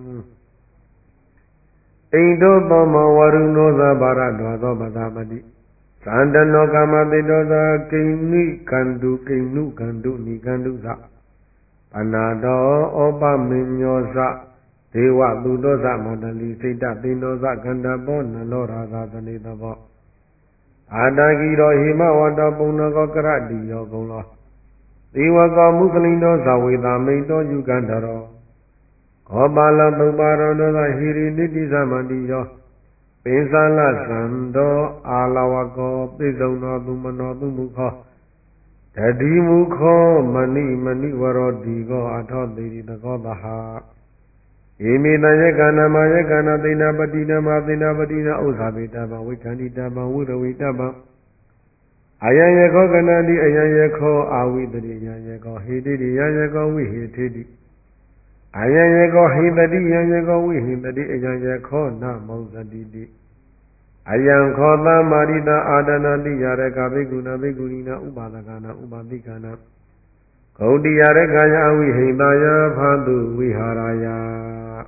Indo Bama Warunoza Baradwazo Bazamadi Sandano Kamadidoza Kini Kandu Kinu Kandu Ni Kanduza Panado Oba Minyosa Dewa Ludoza Madali Sita Dinoza Gandabo Nalora Zanidabo Adagiro Hima Wada Punago Karadi Yogolo Diwaga Muslino Zawida Mindo Ugandaro Obala Bubaro Noda Hiri Niti Zamandiyo Pinsala Sando Alawako Pizono Dumano Dumuko Tadimuko Mani Mani Waro Digo Atodi the Godaha Imina Yagana Mayagana Dina Badina Madina Badina Uzabitaba Wikanditaba Udawitaba Ayayako Ganadi Ayayako Awidri Yayako Hididi Yayako Wihitidi Ayayako Hidadi Yayako Wihidadi Ayayako Namozadidi Ayanko the Marida Adana Yareka Biguna Bigurina Ubadagana Ubadikana Kodi Yarekaya Wihidaya Padu Viharaya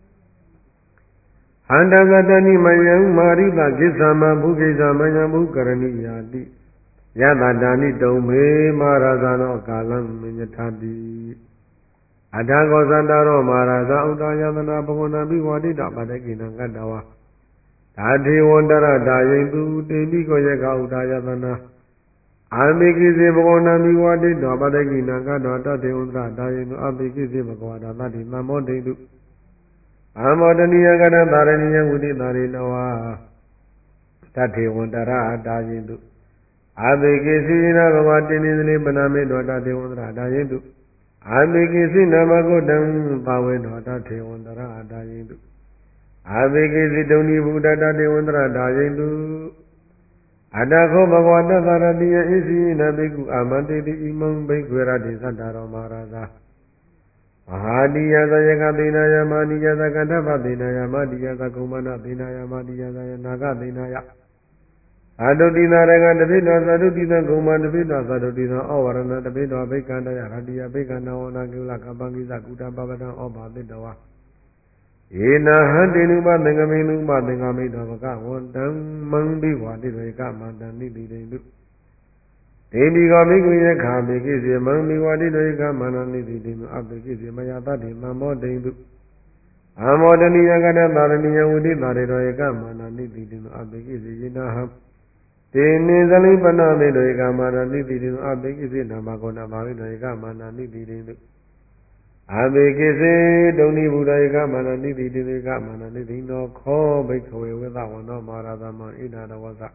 Handagatani Mayam Marida Gisama Bugisa Mayamu Karani Yadi Yadadani Dome Marazano Kalam Minyatadi Adago Sandaro Maraza Udayana Bogona Biwadida Badekina Gadawa Tadi Wandara Dayendu Tendiko Yaka Udayana Amikisi Bogona Biwadida Badekina Gada Deundra Dayendu Amikisi Bogada Nadi Namodendu Amadania Gada Darania Wudi Darinawa Tati Wandara Dayendu Amikisi Nagamatini Baname Dota Deundra Dayendu Amikisi Namagodam Bawe Dota Deundra Dayendu Amikisi Doni Buddha Deundra Dayendu Adako Bhagavata Saradiya Isi Nabiku Amantiti Imam Bhaikwera de Santaro Maharaja Mahadiya Sayaka Dinaya Madiya Sakandava Dinaya Madiya Sakumana Dinaya Madiya Sayanaga Dinaya Adudina Rega Devina Sadudina Guma Devina Sadudina Ovarana Devina Bekandaya Radia Bekana Ona Gula Kabangi Sakuta Babada Oba Bidawa Ina Handinu Bangaminu Badingami Davaka Wandam Mangbi Wadika Mandani Bidu Debi Gamiku Kamiki Mangbi Wadika Manani Bidu Abdiki Mayatati Mamo Dedu Amodani Yagana Darania Udi Darika Manani Bidu Abdiki Yinaham Tini Zalipana Midoika Manani Bidu Abdiki Namakona Mavidoika Manani Bidu Abikisi Doni Buddhaika Manani Vidika Manani Dino Ko Bikaway without one of Maradama Ida Wasa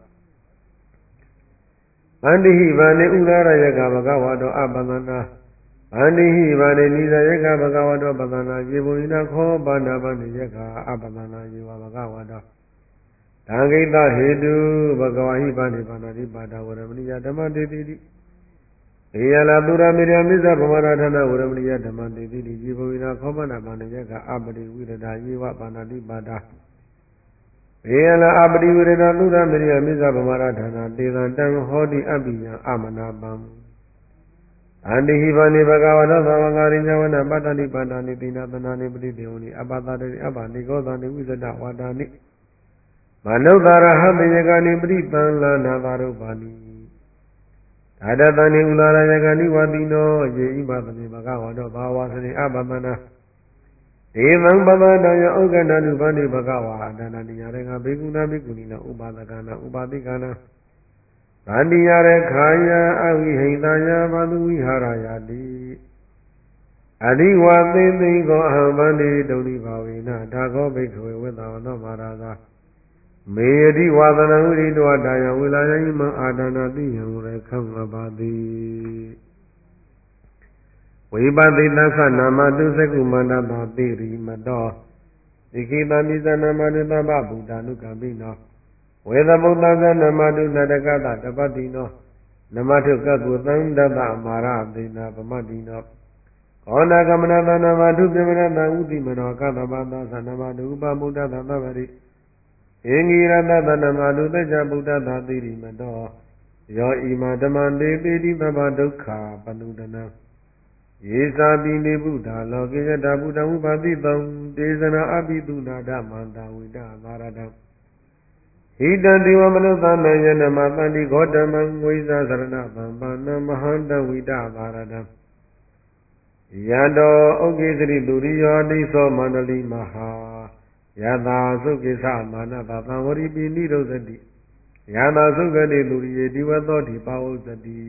Mandihi Vani Udara Yagavagawado Abanana Mandihi Vani Nida Yagavagawado Banana Yibuina Ko Banda Bani Yaga Abanana Yivagawada Tangita Hidu Bagawahi Bani Banadi Bada Uramania Damadi Iyala Dura Miriamisa Pamaratana Uramania Damandi Jibuina Komana Banayaka Abadi Vida Yiva Banadi Bada ဘေယလာအပတိဝရဒသုဒ္ဓမရိယမိစ္ဆဗမာရဌာနာတေသံတံဟောတိအပိယံအမနာပံအန္တိဟိဗာနိဘဂဝါဒသဝဂါရိညဝနပတ္တနိပတ္တနိတိနာသနာနိပတိတေဝနိအပတတိအပနိကောသနိဝိဇဒဝါဒာနိမနုဿာရဟတေယကနိပရိသံလာနာသာရုပ္ပါနိဒါဒတနိဥလာရယကနိဝတိနောယေဣမသမေဘဂဝါတောဘာဝသနေအပတနာဒေဝံပပတယဩကဏတုဗန္တိဘဂဝါအတန္တနိယရေငါဘေကုဏဘေကုဏီနာဥပါဒကနာဥပါတိကနာဗန္တိယရေခာယအဝိဟိတယဘာသူဝိဟာရယတိအဓိဝသေသိကောအဟံဗန္တိဒုတိဘာဝေနဒါကောဘိက္ခဝေဝေသဝနောမာရာသာမေယတိဝါသနဝိရိတောတာယဝေလာယိမံအာဒနာတိယံရေခံမပါတိဝိပတိသသနာမတုသကုမန္တတာတိရိမတောသိခိတမိဇနာမတုသဗ္ဗဗုဒ္ဓ ानु ကပိနောဝေသဗုဒ္ဓဇနမတုနတကတတပတိနောနမထုကကုသံတတမာရသေနာပမတိနောကောဏကမနသနမတုပြမနတဥတိမနောကသဗ္ဗသသနမတုဥပမုဒ္ဒသသဗ္ဗရိအင်္ဂိရတသနမတုသစ္စာဗုဒ္ဓသာတိရိမတောယောဣမဓမ္မတေပိတိသဗ္ဗဒုက္ခပနုဒနံယေသာပိနေဗုဒ္ဓလောကေယတဗုဒ္ဓဝိပါတိတုံတေဇနာအပိတုနာဓမ္မန္တဝိတသာရတံဟိတံတိဝမနုဿာနယနမသန္တိဂေါတမံဝိဇာသရဏသံပါဏမဟန္တဝိတသာရတံယတောဩကေသရိသူရိယောတိသောမန္တလိမဟာယတာသုကိသမာနတသံဝရိပိနိရောဓတိယတာသုကတိသူရိယေဒီဝသောတိပါဝုဇ္ဇတိ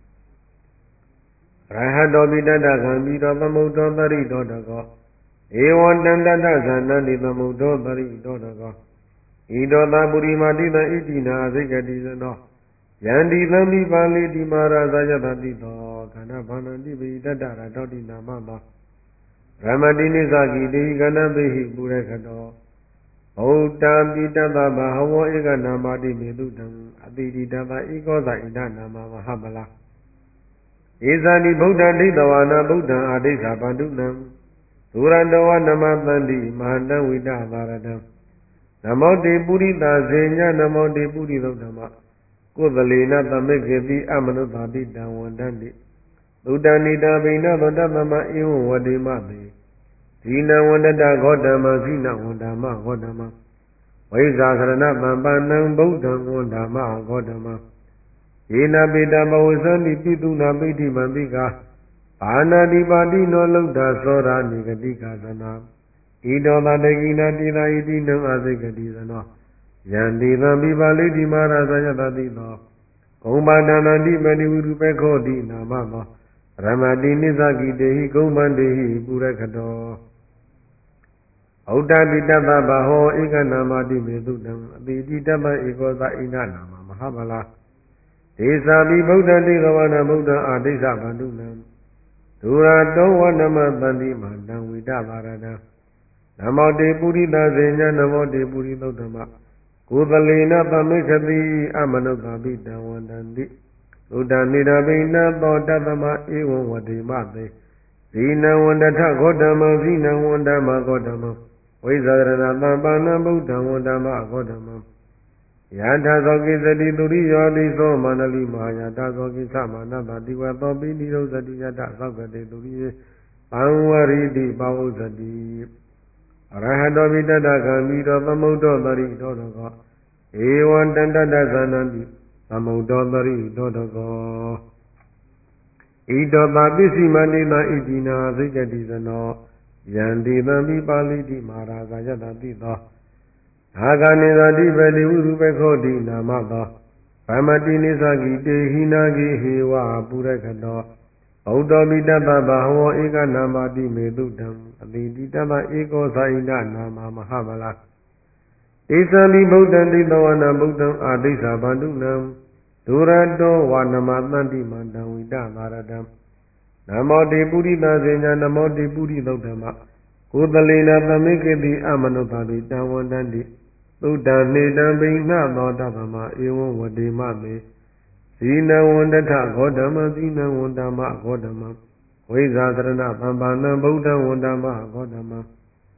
ရဟတောပိတတကံမိတောသမုဒ္ဒောတရိတောတကောဧဝံတန္တတသန္တတိသမုဒ္ဒောတရိတောတကောဣတောသပုရိမာတိတဣတိနာအစိကတိသနောယန္တိသံမိပါဠိတိမာရဇာယတတိသောခန္ဓဘာနတိပိတတရတောတိနာမသောရမတိနိသကိတေကနပိဟိပုရခတောဗုဒ္ဓပိတတဘဟဝဧကနာမတိမေတုတံအတိတိတတဧကောသဣဒနာမမဟပလာဧဇာတိဗုဒ္ဓဒိဋ္ဌဝါနာဗုဒ္ဓံအာဒိဋ္ဌဗန္ဓုနံသုရတဝနမသန္တိမဟာတံဝိတသာရတံနမောတေပုရိသဇေညနမောတေပုရိသုဒ္ဓမကုသလေနသမေကေတိအမနုဿာတိတံဝန္တန္တိသုတ္တနိတာဘိနသောတသမဧဝံဝတိမသေဇိနဝန္တတဂေါတမဇိနဝန္တာမဂေါတမဝိဇာသရဏသံပါဏံဗုဒ္ဓံဝန္တာမဂေါတမယေနပိတဘဝဇန္တိပိတုနာပိဋိမံတိကာဘာနာတိပါတိနောလုဒ္ဓသောရာနိဂတိကာသနာဣတောသတကိနာတိသာဣတိနံအစိကတိသနောယန္တိသံပိပါဠိတိမာရဇာယတတိသောဂုံပါဒနာတိမဏိဝိရုပေခောတိနာမသောရမတိနိသကိတေဟိဂုံမန္တေဟိပုရခတောဩတ္တပိတတဘဟောဧကနာမတိမေတုတံအတိတိတတဧကောသဣနနာမမဟာဗလာဒေသာပိဗုဒ္ဓတိကဝနာဗုဒ္ဓအာဒိဋ္ဌဗန္ဓုနံဒူရာတောဝနမသန္တိမန္တံဝိတသာရတံနမောတေပုရိသဇေညနမောတေပုရိသုဒ္ဓမကုသလေနသမေခတိအမနုဿာပိတံဝန္တန္တိသုတ္တနိဒဘိနသောတသမဧဝံဝတိမသေဇိနဝန္တထဂေါတမံဇိနဝန္တမဂေါတမံဝိဇာရဏသံပါဏံဗုဒ္ဓံဝန္တမဂေါတမံယထာသောကိသတိသူရိယောတိသောမန္တလိမဟာယထာသောကိသမနတတိဝသောပိနိရောဇတိယတသောကတိသူရိယေသံဝရိတိပဝုဇ္ဇတိအရဟတောပိတတကံမိတောသမုဒ္ဒောတရိတောတကောဧဝံတန္တတသန္တတိသမုဒ္ဒောတရိတောတကောဣတောတာပစ္စည်းမတိတာဣတိနာသိကတိသနောယန္တိသံမိပါဠိတိမာရဇာယတတိသောအာဂနိသတိပတိဝိရုပခောတိနာမသောဗမတိနိသကိတေဟိနာကိဟေဝပုရခတောဗုဒ္ဓမိတတဘဟဝဧကနာမတိမေတုတံအတိတိတတဧကောသဣဒနာမမဟာဗလာဧသံမိဗုဒ္ဓံဒိဋ္ဌဝနာဗုဒ္ဓံအာဒိဋ္ဌဗန္ဓုနံဒူရတောဝနမသန္တိမန္တံဝိတသာရတံနမောတေပုရိသဇေညနမောတေပုရိသုဒ္ဓမကုသလေနသမေကေတိအမနုဿာတိတံဝန္တန္တိသုတ္တနေတံဘိနသောတသမဧဝံဝတိမသေဇိနဝန္တထဂေါတမဇိနဝန္တမဂေါတမဝိဇာသရဏသံပါဏံဗုဒ္ဓံဝန္တမဂေါတမ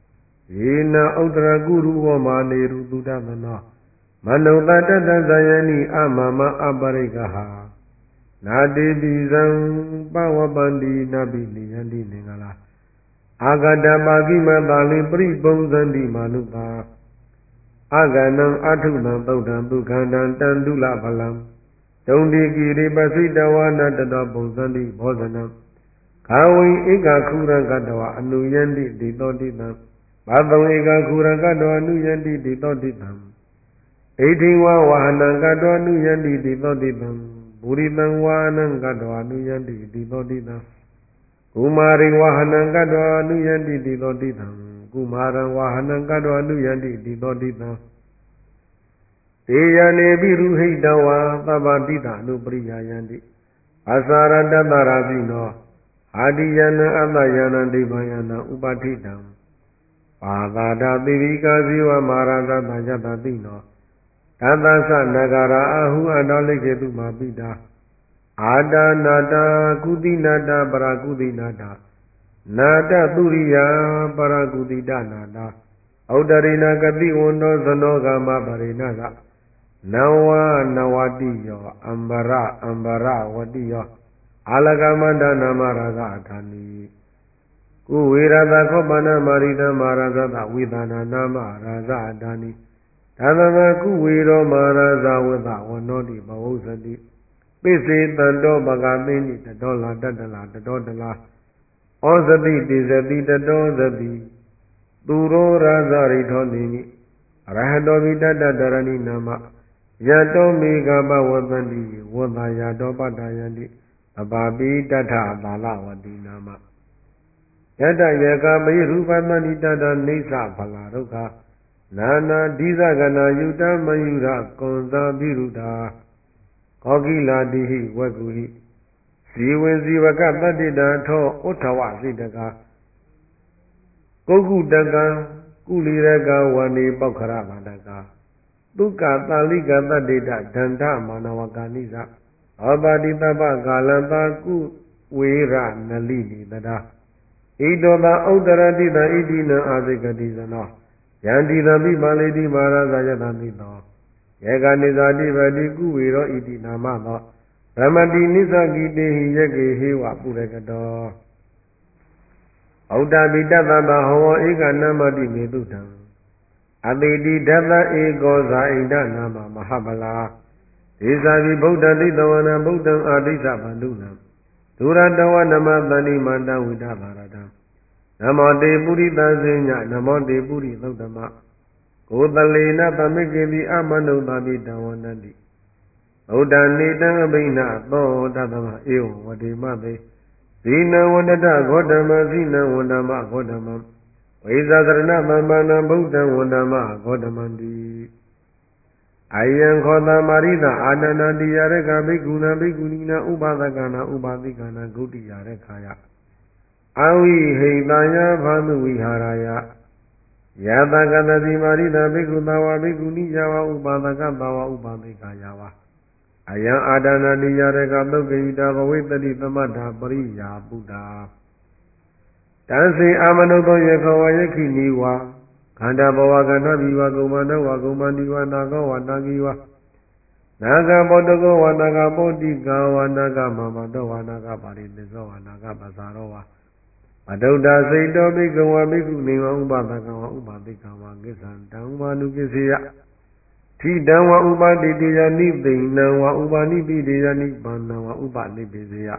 ယေနဥတ္တရကုရုဝမာနေရုသုဒသနောမနုဿတတဇယနိအမမအပရိကဟာနာတိပိဇံပဝပန္တိနပိနိယန္တိနင်္ဂလာအာဂတပါကိမတာလိပရိပုံဇန္တိမာနုတာအာဂနံအထုနံသုဒ္ဓံဒုက္ခန္တံတန္တုလဖလံဒုံတိကိရိပစိတဝနတတောပုံဇန္တိဘောဇနံခာဝိဧကခုရကတဝအနုယန္တိတိတောတိတံဘာတုံဧကခုရကတဝအနုယန္တိတိတောတိတံဣတိဝဝဟနံကတဝအနုယန္တိတိတောတိတံဘူရိတံဝါနံကတဝအနုယန္တိတိတောတိတံကုမာရိဝဟနံကတဝအနုယန္တိတိတောတိတံကုမာရံဝဟနံကတဝအနုယန္တိတိတောတိတံတေယနေပိရုဟိတဝါသဗ္ဗတိတအနုပရိယယန္တိအစာရတတရာပိနောအာတိယနံအတ္တယနံဒိဗ္ဗယနံဥပဋိတံပါသာဒတိဝိကာဇိဝမာရတတယတတိနောတသသနဂရာအဟုအတောလိကေတုမာပိတာအာတာနာတာကုတိနာတာပရာကုတိနာတာနာတသုရိယပရာကုတိတနာတာဩတရိနာကတိဝန္တောသနောဂမပရိနာကနဝနဝတိယောအမ္ဘရအမ္ဘရဝတိယောအာလကမန္တနာမရာဇအထာနိကုဝေရတခောပနမာရိတမာရဇတဝိသနာနာမရာဇအထာနိသာသနာကုဝေရောမာရဇဝတဝနောတိဘဝုစတိပိစေတံတောပကသိနိတတောလာတတလာတတောတလာဩဇတိတိဇတိတတောဇတိသူရောရာဇရိထောနေမိအရဟတောမိတတတရဏိနာမယတောမေဃပဝတ္တတိဝတ္တယတောပတ္တယန္တိအပါပိတထသာလဝတိနာမယတယေကမေရူပတဏိတတနေသဖလာဒုက္ခနာနာဒိသကနာယုတမယုရကွန်သာပိရုတာကောကိလာတိဟိဝက္ကုဟိဇီဝေဇီဝကတတ္တိတံထောဥထဝစိတကကုက္ကုတကံကုလီရကဝန္ဒီပောက္ခရဗန္တကဒုက္ခတာလိကတတ္တိတဒန္တမာနဝကာနိသဩပါတိတပ္ပကာလတာကုဝေရနလိနိတတာဣတောသာဥတ္တရတိတဣတိနံအာဇိကတိသနောယန္တိသံပိပါဠိတိမာရဇယတံမိသောယေကနိဇာတိပတိကုဝေရောဣတိနာမသောရမတိနိသကိတေဟိယကေဟေဝပုရကတောဩတ္တပိတတတဟောဧကနမတိမေတုတံအတိတိဓတ္တဧကောဇာဣန္ဒနာမမဟာဗလာဒေဇာပိဗုဒ္ဓတိတဝနံဗုဒ္ဓံအာတိသဗန္ဓုနံဒုရတဝနမတဏိမန္တဝိဒဘာရတံနမောတေပုရိသဇေညနမောတေပုရိသုတ္တမကိုတလေနသမိကေတိအမနုသာပိတဝန္တတိဗုဒ္ဓနေတံအဘိနသောတသမဧဝံဝတိမသေဇိနံဝန္တတဂေါတမဇိနံဝန္တမဂေါတမံဝိဇာသရဏသမ္ပန္နဗုဒ္ဓံဝန္တမဂေါတမံတိအယံခောတမာရိတအာနန္ဒတိယရကဘိက္ခုနာဘိက္ခုနီနာဥပဒကနာဥပါတိကနာဂုတိယရခာယအဝိဟိတယဘာနုဝိဟာရယယတကတတိမာရိတဘိက္ခုသဝဘိက္ခုနီယဝဥပါဒကသဝဥပါတိကယဝအယံအာဒနာတိယရကသုတ်ကိတဘဝိတတိသမတ္တာပရိယာပုဒ္ဓတံစေအာမနုသောယခောဝယခိနိဝါခန္ဓာဘဝကဏ္ဍဘိဝကုမန္တဝကုမန္တိဝနာကောဝနာကိဝနာဂပောတကောဝနာဂပောတိကဝနာဂမမတောဝနာဂပါရိသဇောဝနာဂပဇာရောဝမဒုဒ္ဒစိတ်တောဘိကဝဘိက္ခုနေဝဥပဒကဝဥပတိကဝကိစ္ဆံတံဝနုကိစေယထိတံဝဥပတိတေယနိသိဏံဝဥပနိပိတေယနိဗ္ဗာနံဝဥပနိပိစေယ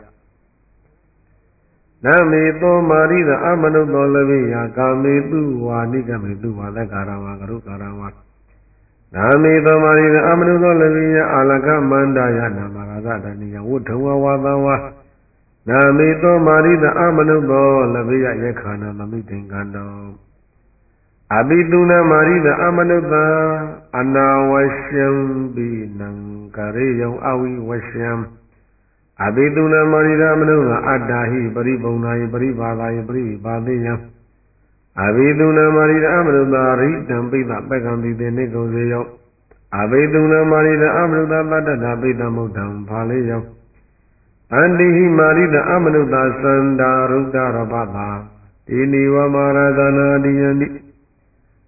နမေသောမာရိသအမနုသောလဘိယကာမေတုဝါနိကမေတုဝါသက္ကာရဝါကရုကာရဝါနာမေသောမာရိသအမနုသောလဘိယအာလကမန္တယနာမရာဇတဏိယဝုထဝဝါသဝါနာမေသောမာရိသအမနုသောလဘိယယက္ခာနသမိတေကံတောအဘိတုနာမာရိသအမနုသအနာဝရှံပိနံကရေယံအဝိဝရှံအဘိတုနာမာရိသမနုသာအတ္တဟိပရိပုံနာယပရိပါဒာယပရိပါသေယံအဘိတုနာမာရိသမနုသာရိတံပိသပက္ကံတိတေနေကုံစေယောအဘိတုနာမာရိသမနုသာတတ္တတာပိတမုဒ္ဒံဖာလေယောအန္တိဟိမာရိသမနုသာသန္တာရုဒ္ဒရပတာတိနိဝမာရဇနာတိယန္တိ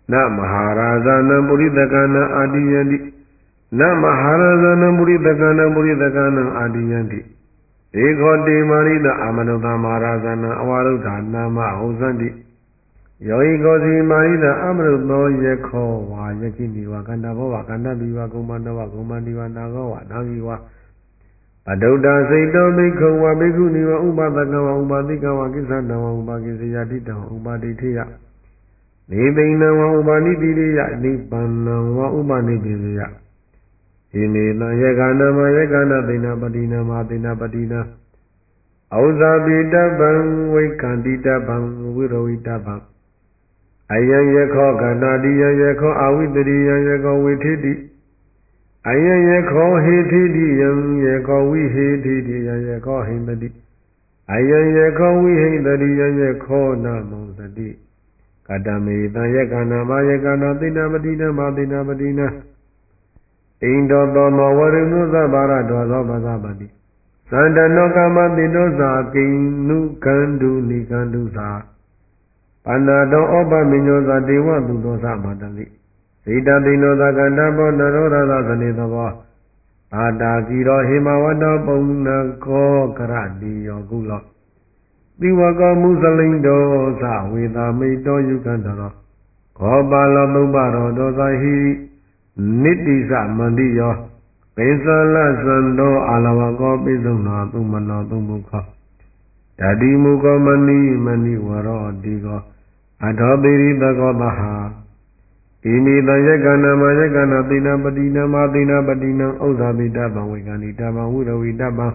Na Maharazana Buridagana Adiyanti Na Maharazana Buridagana Buridagana Adiyanti Ekoti Marida Amanuta Maharazana Avaruta Nama Hosandi Yoi Gosi Marida Amruto Yeko Wa Yakini Wakanda Wakanda Biwa Kumanda Wakumandiwa Nagawa Nagiwa Adauda Saito Biko Wa Bikuni Wa Ubadaka Wa Ubadika Wa Kisanda Wa Ubakisiyatita Wa Ubaditiya Nidina Wa Ubaditiya Nipana Wa Ubaditiya Inina Yagana Ma Yagana Dina Badina Ma Dina Badina Auzabita Bang Vikandita Bang Virovita Bang Ayan Yako Ganadiya Yako Awidriya Yako Witidi Ayan Yako Hitidi Yang Yako Wihitidi Yako Hindadi Ayan Yako Wihindadi Yako Namosadi Kadami Yagana Ma Yagana Dina Badina Ma Dina Badina Indo Doma Warumuza Bara Dwaza Bazabadi Sanda Nokama Dinoza Kinu Kandu Nikandu Sa Panado Oba Minoza Dewa Dudosa Madali Sita Dinoza Gandabo Naroda Zanidava Ada Giro Himawada Pona Ko Karadi Yogulo Diwaga Musalindo Sa Wida Mito Yukandara Kobala Lubaro Dosa Hi Nitisa Mandiyo Pesala Sando Alawako Pesona Tumana Tumuka Dadi Muka Mani Mani Waro Digo Adhabiri Dagodaha Imi Dayagana Mayagana Dina Badina Madina Badina Ozabita Bawigani Daba Urawi Daba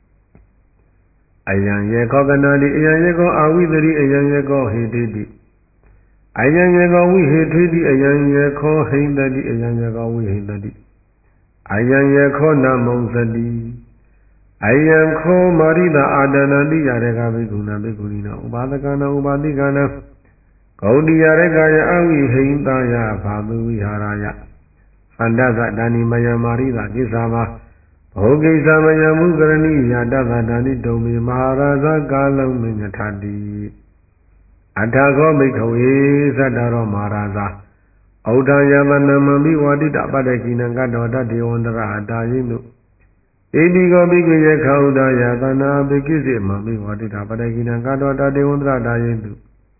Ayan Yeko Ganadi Ayan Yeko Awidari Ayan Yeko Hididi Ayan Yeko Wihitidi Ayan Yeko Hindadi Ayan Yeko Wihindadi Ayan Yeko Namonsadi Ayan Ko Marida Adanandi Yarega Biguna Bigunina Ubadakana Ubadikana Gaudi Yaregaya Awi Hindaya Padu Viharaya Handaza Dani Maya Marida Gisama Hogi Samaya Mugarani Yadaza Dani Domi Maharaza Galam Minatadi Atago Bikawi Sadaro Maharaza Auda Yavana Mami Wadita Padakina Gadota Diondra Adayinu Ibigo Bigi Kauda Yavana Bikisi Mami Wadita Padakina Gadota Diondra Adayinu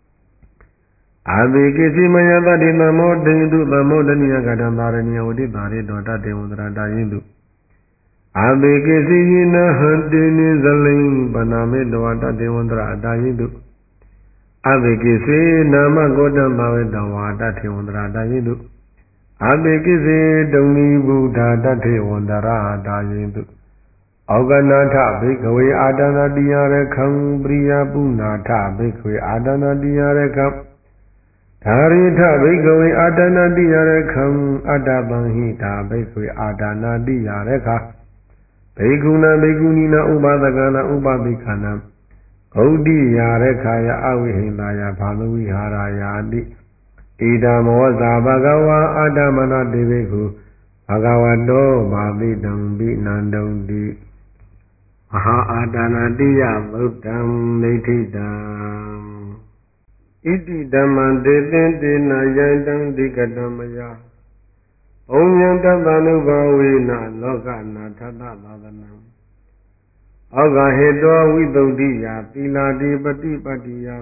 Abikisi Mayata Dinamo Dindu Lamodania Gadambarania Uditari Dota Diondra Adayinu Abikisi Yina Hantini Zaling Baname Dota Diondra Adayinu Abikisi Nama Godam Baveda Wada Tiondra Adayinu Abikisi Doni Buddha Dati Wandara Adayinu Oganata Bikwe Adana Diare Kam Bria Bunata Bikwe Adana Diare Kam Tarita Bikwe Adana Diare Kam Adabanhita Bikwe Adana Diare Ka Bikuna Bikunina Ubadagana Ubabikana Odi Yarekaya Awihindaya Paluvi Harayadi Ida Moza Bhagawa Adamana Deviku Bhagavado Babi Dambi Nandondi Maha Adana Diya Buddham Nitidam Iti Dhamma Dedente Nayandam Dikadamaya Omyanta Banubhavina Loka Natata Dadanam Aga Hedo Vidodiya Tiladi Pati Patiya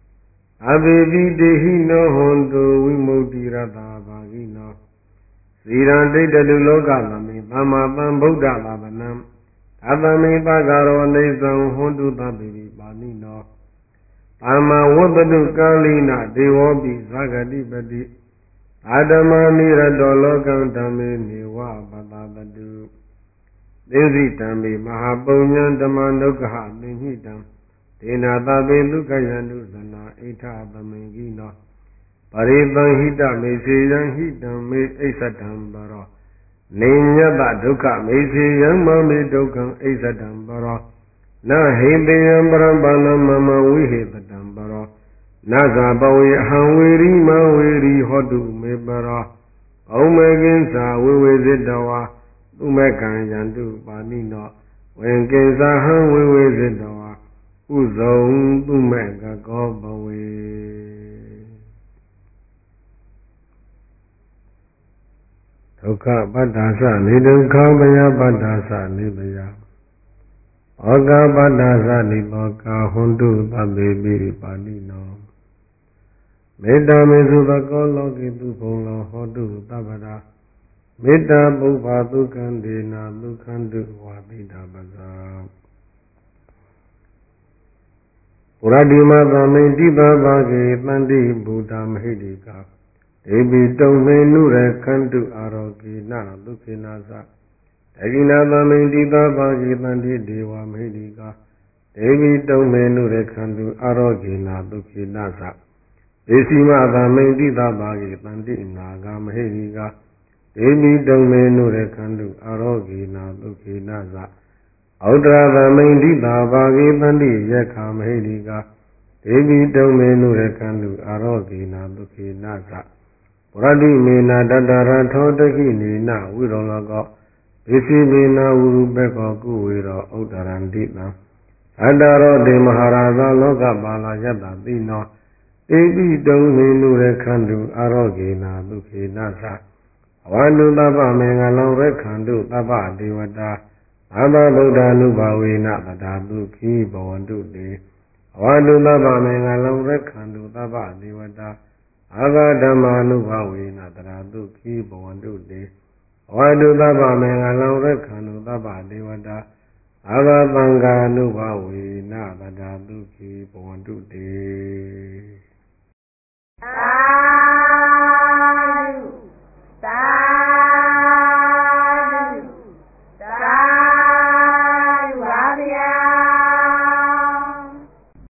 Abevi Dehi No Hondo Vimodira Bhavagina Sirante Daduloka Lami Tama Tam Buddha Lavanam Adami Tagaro Nesam Hondu Tabivi Banino Tama Wabadu Kalina Devobi Sagadi Pati Adama Mira Dolokam Tame Niwa Badabadu Dinsi Tambi Mahapunyan Damandukaha Dinhitam Dina Tabi Lukayandu Sana Ita Tamingina Paritan Hita Mesiyan Hitam Me Esatam Baro Ninyata Duka Mesiyan Mami Dukam Esatam Baro Na Hindiyam Brahmana Mama Vihitatam Baro Nasa Bawi Hanwiri Mawiri Hodu Me Baro Omegin Sa Vivizidawa Umekan Yandu Banino When Kinsahan Vivizidawa Uzong Umega Gobawe ဒုက္ခပတ္တာသနိဒုက္ခဘယပတ္တာသနိဘယဩဃပတ္တာသနိဘောကာဟွန်တုသဗ္ဗေပိပါဏိနောမေတ္တာမေစုသကောလောကိတုဘုံလောဟောတုသဗ္ဗရာမေတ္တာပုဗ္ဗဒုက္ခံဒေနာဒုက္ခံတုဝါတိတာပဇာပုရတိမသမိန်တိသဘာဂေတန္တိဘုဒ္ဓမဟိတိကာဒေပိတုံမေနုရခန္တုအာရောကိနဒုက္ခိနာသတကိနာသမိန်တိသဘာဂေတန္တိဒေဝမဟိတိကာဒေပိတုံမေနုရခန္တုအာရောကိနဒုက္ခိနာသဒေစီမသမိန်တိသဘာဂေတန္တိနာဂမဟိတိကာဒေပိတုံမေနုရခန္တုအာရောကိနဒုက္ခိနာသဩတရသမိန်တိသဘာဂေတန္တိယက္ခမဟိတိကာဒေပိတုံမေနုရခန္တုအာရောကိနဒုက္ခိနာသပရတိမေနတတရထောတခိနေနဝိရောလကောပိစီမေနဝုရုပေကောကုဝေရောဥဒ္ဒရန္တိနံအတ္တရောတေမဟာရာဇလောကပါလာယတ္တတိနောတေပိတုံမေနုရခန္တုအာရောဂေနဒုက္ခေနသအဝန္တုသဗ္ဗမေငလောရခန္တုသဗ္ဗဒေဝတာအဘဗုဒ္ဓ ानु ဘာဝေနတထာတုခိဘဝန္တုတေအဝန္တုသဗ္ဗမေငလောရခန္တုသဗ္ဗဒေဝတာအဘဓမ္မာ ानु ဘာဝေနတထာတုခိဘဝန္တုတေအဝန္တုသဗ္ဗမေငလောရခန္တုသဗ္ဗဒေဝတာအဘသံဃာ ानु ဘာဝေနတထာတုခိဘဝန္တုတေ